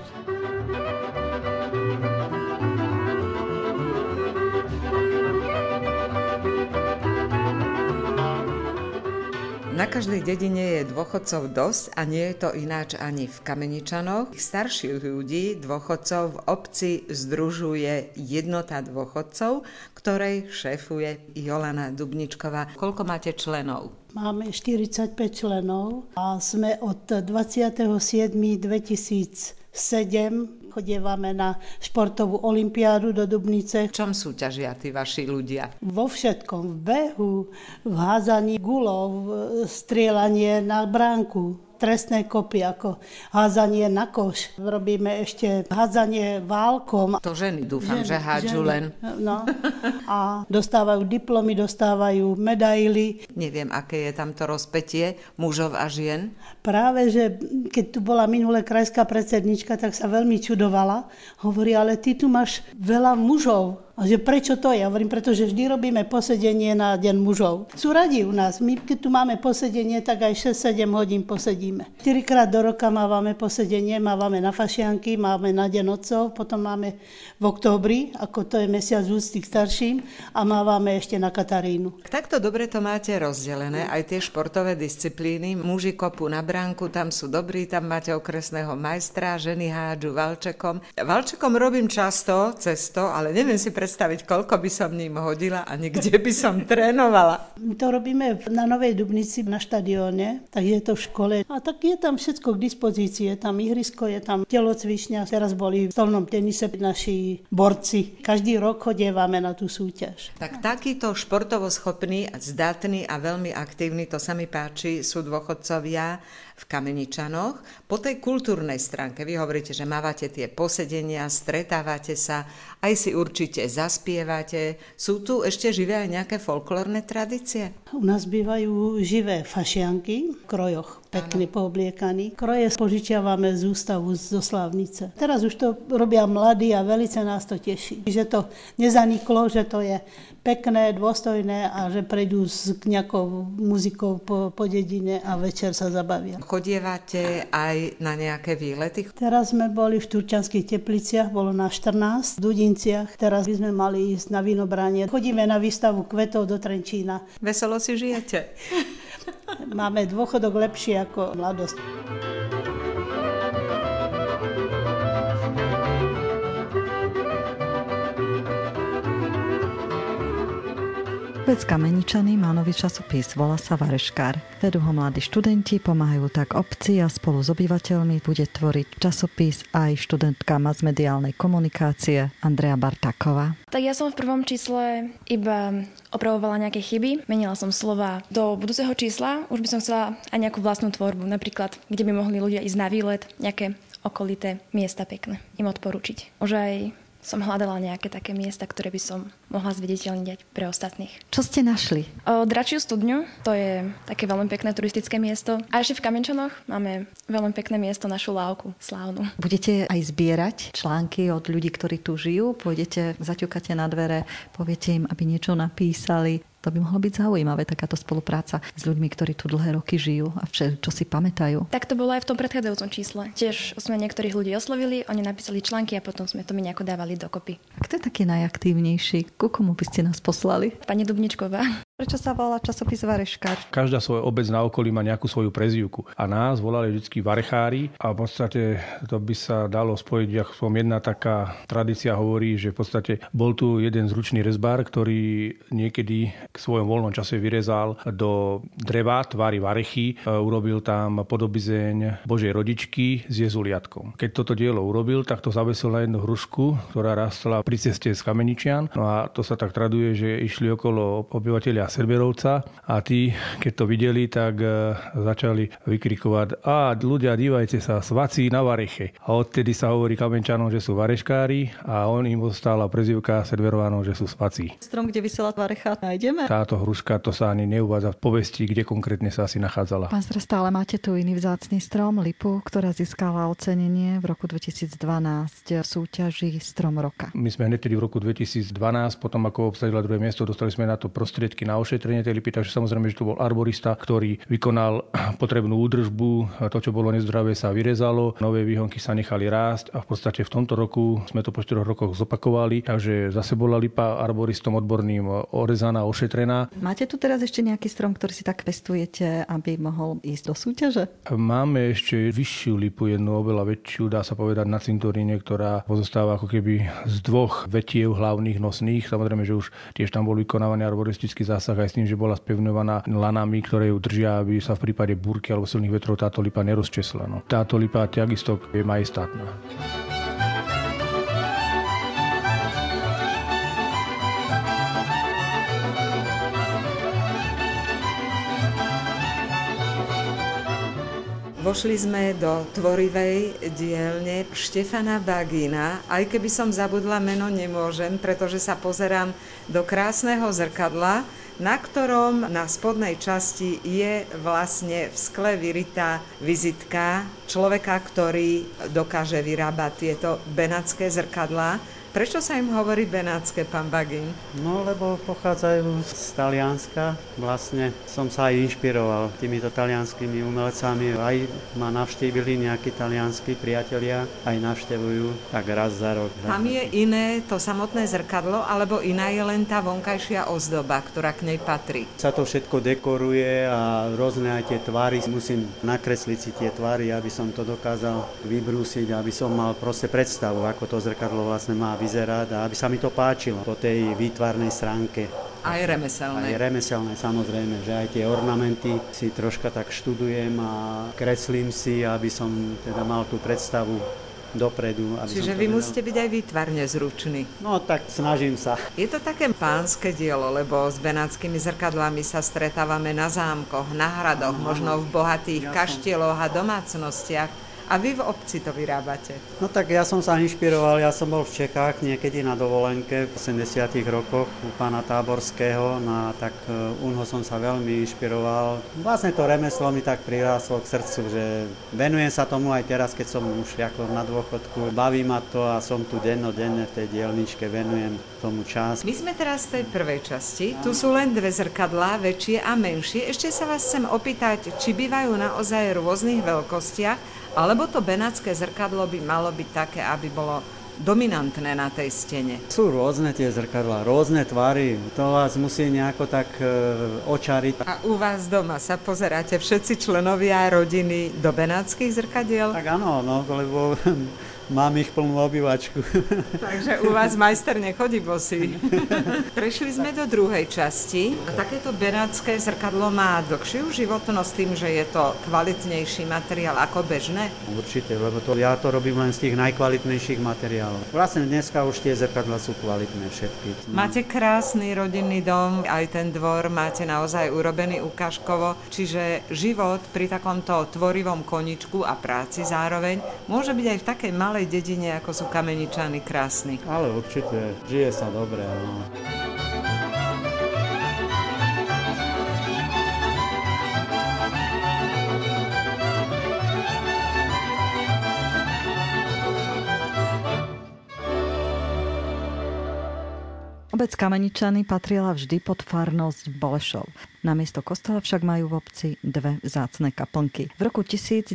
Na každej dedine je dôchodcov dosť a nie je to ináč ani v Kameničanoch. Starších ľudí, dôchodcov v obci združuje Jednota dôchodcov, ktorej šéfuje Jolana Dubničková. Koľko máte členov? Máme 45 členov a sme od 27.2007 chodievame na športovú olympiádu do Dubnice. V čom súťažia tí vaši ľudia? Vo všetkom, v behu, v házaní gulov, strieľanie na bránku, trestné kopy, ako házanie na koš. Robíme ešte házanie válkom. To ženy, dúfam, že hádžu len. No. A dostávajú diplomy, dostávajú medaily. Neviem, aké je tamto rozpätie mužov a žien. Práve, že keď tu bola minulé krajská predsednička, tak sa veľmi čudovala. Hovorí, ale ty tu máš veľa mužov. A že prečo to je? Ja hovorím, pretože vždy robíme posedenie na deň mužov. Sú radi u nás. My, keď tu máme posedenie, tak aj 6-7 hodín posedíme. 4-krát do roka mávame posedenie, mávame na fašianky, máme na deň otcov, potom máme v októbri, ako to je mesiac úcty k starším, a mávame ešte na Katarínu. Takto dobre to máte rozdelené, aj tie športové disciplíny. Muži kopú na bránku, tam sú dobrí, tam máte okresného majstra, ženy hádžu valčekom. Valčekom robím často, cesto, ale neviem si predstaviť, koľko by som ním hodila a niekde by som trénovala. My to robíme na Novej Dubnici na štadióne, tak je to v škole. A tak je tam všetko k dispozícii. Je tam ihrisko, je tam telocvičňa. Teraz boli v stolnom tenise naši borci. Každý rok chodievame na tú súťaž. Tak takýto športovo schopný, zdatný a veľmi aktívny, to sa mi páči, sú dôchodcovia v Kameničanoch. Po tej kultúrnej stránke, vy hovoríte, že mávate tie posedenia, stretávate sa, aj si určite zaspievate. Sú tu ešte živé aj nejaké folklórne tradície? U nás bývajú živé fašianky v krojoch, pekne poobliekaní. Kroje požičiavame z ústavu zo Slávnice. Teraz už to robia mladí a velice nás to teší. Že to nezaniklo, že to je pekné, dôstojné a že prejdú s nejakou muzikou po dedine a večer sa zabavia. Chodievate aj na nejaké výlety? Teraz sme boli v Turčianskych Tepliciach, bolo na 14, v Dudinciach. Teraz by sme mali ísť na vinobranie. Chodíme na výstavu kvetov do Trenčína. Veselo si žijete? Máme dôchodok lepší ako mladosť. Obec Kameničany má nový časopis, volá sa Vareškár. Vedú ho mladí študenti, pomáhajú tak obci a spolu s obyvateľmi bude tvoriť časopis aj študentka masmediálnej komunikácie Andrea Bartáková. Tak ja som v prvom čísle iba opravovala nejaké chyby, menila som slova. Do budúceho čísla už by som chcela aj nejakú vlastnú tvorbu, napríklad, kde by mohli ľudia ísť na výlet, nejaké okolité miesta pekné im odporučiť. Už aj som hľadala nejaké také miesta, ktoré by som mohla zviditeľniť pre ostatných. Čo ste našli? Dračiu studňu, to je také veľmi pekné turistické miesto. A ešte v Kamenčanoch máme veľmi pekné miesto, našu lávku slávnu. Budete aj zbierať články od ľudí, ktorí tu žijú? Pôjdete, zaťukáte na dvere, poviete im, aby niečo napísali? To by mohlo byť zaujímavé, takáto spolupráca s ľuďmi, ktorí tu dlhé roky žijú a čo si pamätajú. Tak to bolo aj v tom predchádzajúcom čísle. Tiež sme niektorých ľudí oslovili, oni napísali články a potom sme to my nejako dávali dokopy. A kto je taký najaktívnejší? Ku komu by ste nás poslali? Pani Dubničková. Prečo sa volá časopis Vareškár? Každá svoja obec na okolí má nejakú svoju prezývku. A nás volali vždy varechári a v podstate to by sa dalo spojiť, ako jedna taká tradícia hovorí, že v podstate bol tu jeden zručný rezbár, ktorý niekedy v svojom voľnom čase vyrezal do dreva tvary varechy, urobil tam podobizeň Božej rodičky s jezuliatkom. Keď toto dielo urobil, tak to zavesil na jednu hrušku, ktorá rastla pri ceste z Kameničian. No a to sa tak traduje, že išli okolo obyvateľia Serberovca a tí, keď to videli, tak začali vykrikovať: a ľudia, dívajte sa, svací na vareche. A odtedy sa hovorí Kamenčanom, že sú vareškári a on im ostala prezývka Serberovanom, že sú svací. Strom, kde visela varecha, nájdeme? Táto hruška, to sa ani neuvádza v povesti, kde konkrétne sa asi nachádzala. Pán starosta, ale máte tu iný vzácny strom, lipu, ktorá získala ocenenie v roku 2012 v súťaži Strom roka. My sme hneď v roku 2012, potom ako obsadila druhé miesto, dostali sme na to prostriedky na ošetrenie tej lipy, takže samozrejme, že tu bol arborista, ktorý vykonal potrebnú údržbu, to, čo bolo nezdravé, sa vyrezalo, nové výhonky sa nechali rásť a v podstate v tomto roku sme to po 4 rokoch zopakovali, takže zase bola lipa arboristom odborným orezaná, ošetrená. Máte tu teraz ešte nejaký strom, ktorý si tak pestujete, aby mohol ísť do súťaže? Máme ešte vyššiu lipu, jednu oveľa väčšiu, dá sa povedať, na cintoríne, ktorá pozostáva ako keby z 2 vetiev hlavných nosných. Samozrejme, že už tiež tam bol vykonávaný arboristický zásah aj s tým, že bola spevňovaná lanami, ktoré ju držia, aby sa v prípade búrky alebo silných vetrov táto lipa nerozčesla. No. Táto lipa takisto je majestátna. Vošli sme do tvorivej dielne Štefana Bagina. Aj keby som zabudla meno, nemôžem, pretože sa pozerám do krásneho zrkadla, na ktorom na spodnej časti je vlastne v skle vyritá vizitka človeka, ktorý dokáže vyrábať tieto benátske zrkadlá. Prečo sa im hovorí benátske, pán Bagin? No, lebo pochádzajú z Talianska. Vlastne som sa aj inšpiroval týmito talianskými umelcami. Aj ma navštívili nejakí talianskí priatelia, aj navštevujú tak raz za rok. Tam je iné to samotné zrkadlo, alebo iná je len tá vonkajšia ozdoba, ktorá k nej patrí? Sa to všetko dekoruje a rôzne aj tie tvary. Musím nakresliť si tie tvary, aby som to dokázal vybrúsiť, aby som mal proste predstavu, ako to zrkadlo vlastne má vyzerať. vyzerať a aby sa mi to páčilo po tej výtvarnej stránke. Aj remeselné. Aj remeselné, samozrejme, že aj tie ornamenty si troška tak študujem a kreslím si, aby som teda mal tú predstavu dopredu. Čiže vy musíte byť aj výtvarne zručný. No tak snažím sa. Je to také pánske dielo, lebo s benátskymi zrkadlami sa stretávame na zámkoch, na hradoch, možno v bohatých kaštieľoch a domácnostiach. A vy v obci to vyrábate? No tak ja som sa inšpiroval, ja som bol v Čechách niekedy na dovolenke v 80 rokoch u pána Táborského, no tak u neho som sa veľmi inšpiroval. Vlastne to remeslo mi tak priráslo k srdcu, že venujem sa tomu aj teraz, keď som už ako na dôchodku. Baví ma to a som tu dennodenne v tej dielničke, venujem tomu čas. My sme teraz v tej prvej časti, tu sú len dve zrkadlá, väčšie a menšie. Ešte sa vás chcem opýtať, či bývajú naozaj v rôznych veľkostiach, alebo to benátske zrkadlo by malo byť také, aby bolo dominantné na tej stene? Sú rôzne tie zrkadlá, rôzne tvary. To vás musí nejako tak očariť. A u vás doma sa pozeráte všetci členovia rodiny do benátskych zrkadiel? Tak áno, no, lebo mám ich plnú obývačku. Takže u vás majster nechodí bosý. Prešli sme do druhej časti. Takéto benátske zrkadlo má dlhšiu životnosť tým, že je to kvalitnejší materiál ako bežné? Určite, lebo ja to robím len z tých najkvalitnejších materiálov. Vlastne dneska už tie zrkadlá sú kvalitné všetky. Máte krásny rodinný dom, aj ten dvor máte naozaj urobený ukážkovo, čiže život pri takomto tvorivom koničku a práci zároveň môže byť aj v takej malej dedine, ako sú Kameničany, krásny. Ale určite, žije sa dobre. No. Obec Kameničany patrila vždy pod farnosť Bolešov. Namiesto kostola však majú v obci dve vzácne kaplnky. V roku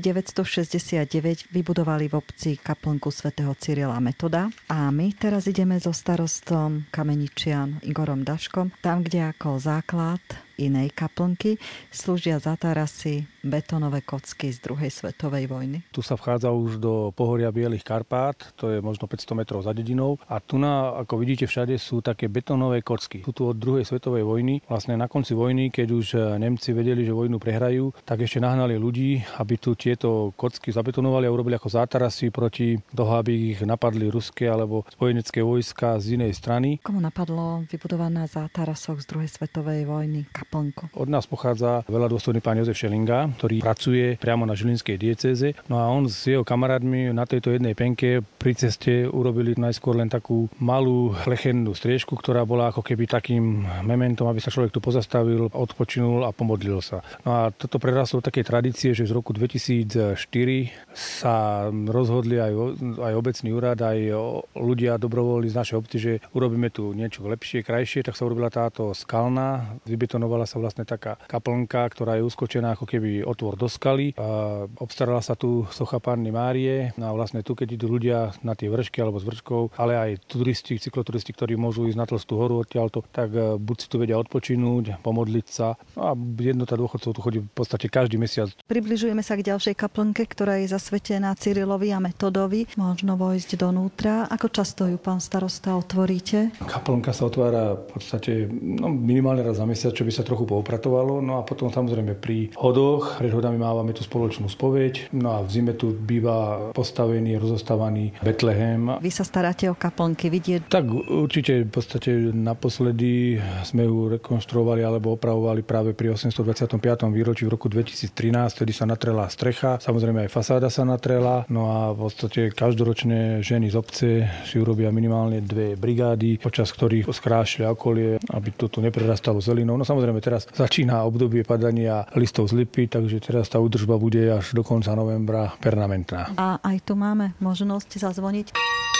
1969 vybudovali v obci kaplnku svätého Cyrila Metoda a my teraz ideme so starostom Kameničian Igorom Daškom, tam, kde ako základ inej kaplnky slúžia zátarasy betónové kocky z druhej svetovej vojny. Tu sa vchádza už do pohoria Bielých Karpát, to je možno 500 metrov za dedinou a tu ako vidíte všade sú také betónové kocky. Sú tu od druhej svetovej vojny. Vlastne na konci vojny, keď už Nemci vedeli, že vojnu prehrajú, tak ešte nahnali ľudí, aby tu tieto kocky zabetonovali a urobili ako zátarasy proti toho, aby ich napadli ruské alebo spojenecké vojska z inej strany. Komu napadlo vybudovať na zátarasoch z druhej svetovej vojny kaplnku? Od nás pochádza veľadôstojný pán Jozef Šelinga, ktorý pracuje priamo na žilinskej diecéze. No a on s jeho kamarátmi na tejto jednej penke pri ceste urobili najskôr len takú malú plechenú striežku, ktorá bola ako keby takým mementom, aby sa človek tu pozastavil, odpočinul a pomodlil sa. No a toto prerastlo do takej tradície, že z roku 2004 sa rozhodli aj obecný úrad, aj ľudia dobrovoľní z našej obci, že urobíme tu niečo lepšie, krajšie, tak sa urobila táto skalná, vybetonovala sa vlastne taká kaplnka, ktorá je uskočená ako keby otvor do skaly a obstarala sa tu socha Panny Márie. No a vlastne tu, keď idú ľudia na tie vršky alebo s vrškou, ale aj turisti, cykloturisti, ktorí môžu ísť na Tlstú horu odtiaľto, tak buď si tu vedia odpočinúť, pomodliť sa. No a jednota dôchodcov tu chodí v podstate každý mesiac. Približujeme sa k ďalšej kaplnke, ktorá je zasvetená Cyrilovi a Metodovi. Možno vojsť donútra. Ako často ju, pán starosta, otvoríte? Kaplnka sa otvára v podstate minimálne raz za mesiac, čo by sa trochu poupratovalo. No a potom samozrejme pri hodoch, pred hodami mávame tú spoločnú spoveď. No a v zime tu býva postavený, rozostávaný Betlehem. Vy sa staráte o kaplnky, vidieť? Tak určite v podstate naposledy sme ju rekonštruovali alebo opravovali práve pri 825. výročí v roku 2013, kedy sa natrela strecha. Samozrejme aj fasáda sa natrela. No a v podstate každoročne ženy z obce si urobia minimálne 2 brigády, počas ktorých skrášlia okolie, aby to tu neprerastalo zelinou. No samozrejme teraz začína obdobie padania listov z lipy, takže teraz tá údržba bude až do konca novembra permanentná. A aj tu máme možnosť zazvoniť.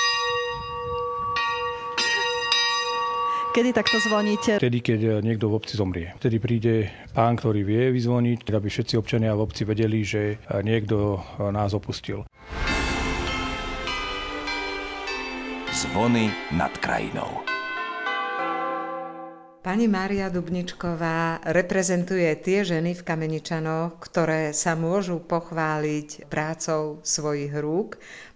Kedy takto zvoníte? Vtedy, keď niekto v obci zomrie. Vtedy príde pán, ktorý vie vyzvoniť, aby všetci občania v obci vedeli, že niekto nás opustil. Zvony nad krajinou. Pani Mária Dubničková reprezentuje tie ženy v Kameničanoch, ktoré sa môžu pochváliť prácou svojich rúk,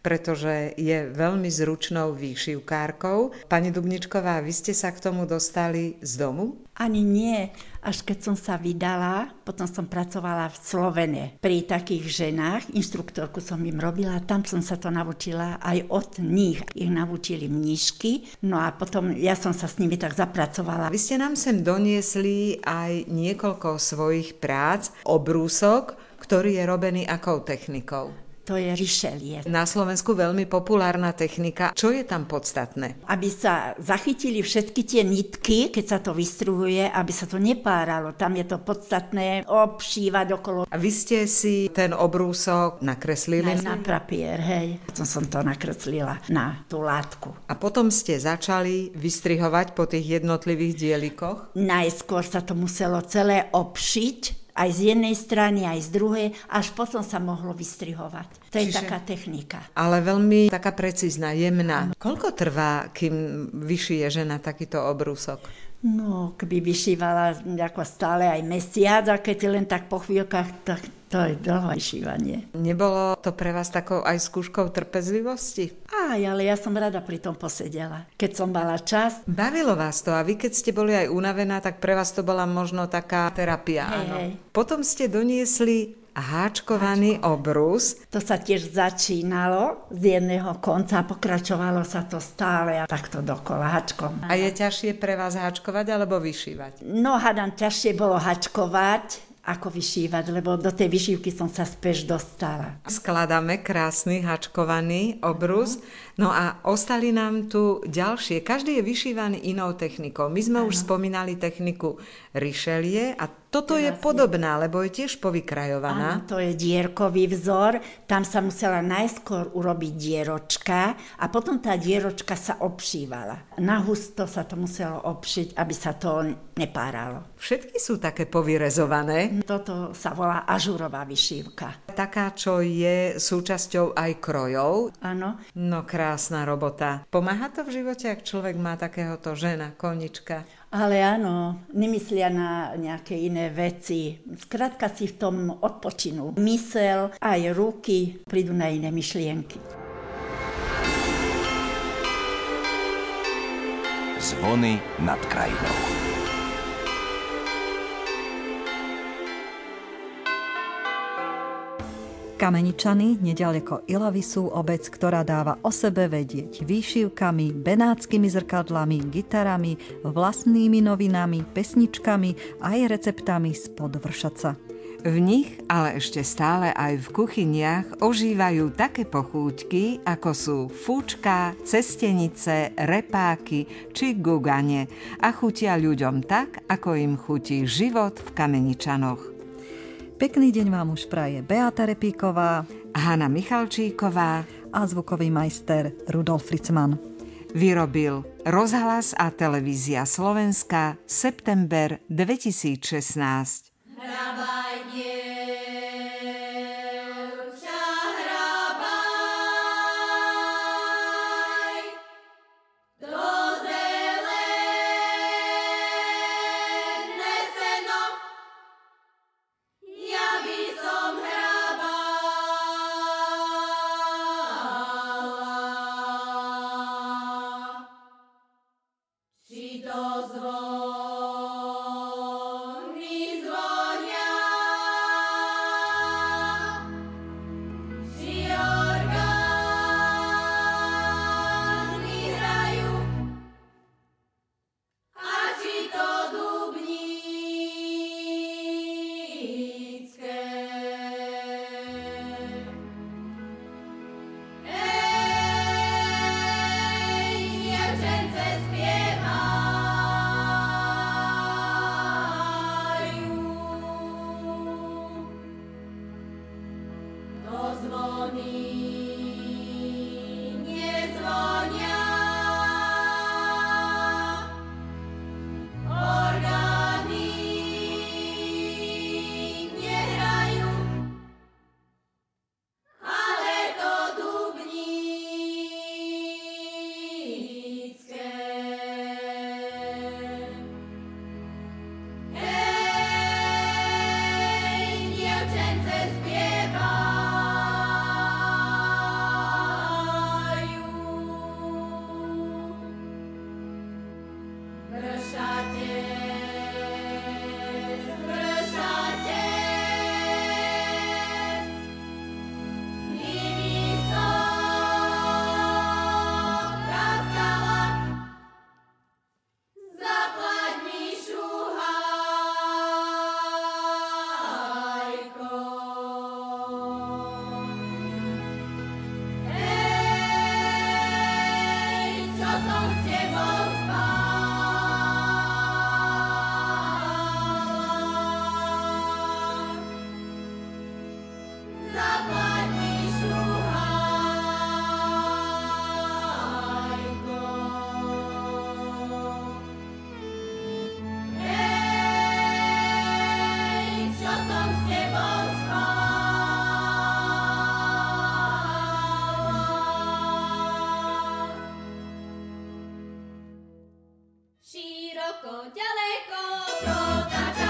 pretože je veľmi zručnou výšivkárkou. Pani Dubničková, vy ste sa k tomu dostali z domu? Ani nie. Až keď som sa vydala, potom som pracovala v Slovene pri takých ženách, inštruktorku som im robila, tam som sa to naučila aj od nich. Ich naučili mníšky, no a potom ja som sa s nimi tak zapracovala. Vy ste nám sem doniesli aj niekoľko svojich prác, obrúsok, ktorý je robený akou technikou? To je Richelieu. Na Slovensku veľmi populárna technika. Čo je tam podstatné? Aby sa zachytili všetky tie nitky, keď sa to vystruhuje, aby sa to nepáralo. Tam je to podstatné obšívať okolo. A vy ste si ten obrúsok nakreslili? Na papier, hej. Potom som to nakreslila na tú látku. A potom ste začali vystrihovať po tých jednotlivých dielikoch? Najskôr sa to muselo celé obšiť, aj z jednej strany, aj z druhej, až potom sa mohlo vystrihovať. To je taká technika. Ale veľmi taká precízna, jemná. Koľko trvá, kým vyšije žena takýto obrúsok? No, keby vyšívala ako stále aj mesiac, a keď len tak po chvíľkach, tak to je dlhé vyšívanie. Nebolo to pre vás takou aj skúškou trpezlivosti? Aj, ale ja som rada pri tom posedela. Keď som mala čas. Bavilo vás to a vy keď ste boli aj unavená, tak pre vás to bola možno taká terapia. Hej. Potom ste doniesli háčkovaný obrus. To sa tiež začínalo z jedného konca, pokračovalo sa to stále a takto dokola háčkom. A je ťažšie pre vás háčkovať alebo vyšívať? No, hádam, ťažšie bolo háčkovať ako vyšívať, lebo do tej vyšívky som sa späť dostala. Skladáme krásny háčkovaný obrus. No a ostali nám tu ďalšie. Každý je vyšívaný inou technikou. My sme už spomínali techniku Richelieu a toto je podobná, lebo je tiež povykrajovaná. Áno, to je dierkový vzor. Tam sa musela najskôr urobiť dieročka a potom tá dieročka sa obšívala. Na husto sa to muselo obšiť, aby sa to nepáralo. Všetky sú také povyrezované. Toto sa volá ažurová vyšívka. Taká, čo je súčasťou aj krojov. Áno. No krásna robota. Pomáha to v živote, ak človek má takéhoto žena, konička? Ale áno, nemyslia na nejaké iné veci. Skrátka si v tom odpočinú. Mysel, aj ruky prídu na iné myšlienky. Zvony nad krajinou. Kameničany, neďaleko Ilavy, sú obec, ktorá dáva o sebe vedieť výšivkami, benátskymi zrkadlami, gitarami, vlastnými novinami, pesničkami aj receptami spod Vršaca. V nich, ale ešte stále aj v kuchyniach, ožívajú také pochúťky, ako sú fúčka, cestenice, repáky či gugane a chutia ľuďom tak, ako im chutí život v Kameničanoch. Pekný deň vám už praje Beata Repíková, Hana Michalčíková a zvukový majster Rudolf Fritzman. Vyrobil Rozhlas a televízia Slovenska, september 2016. ďaleko, ďaleko,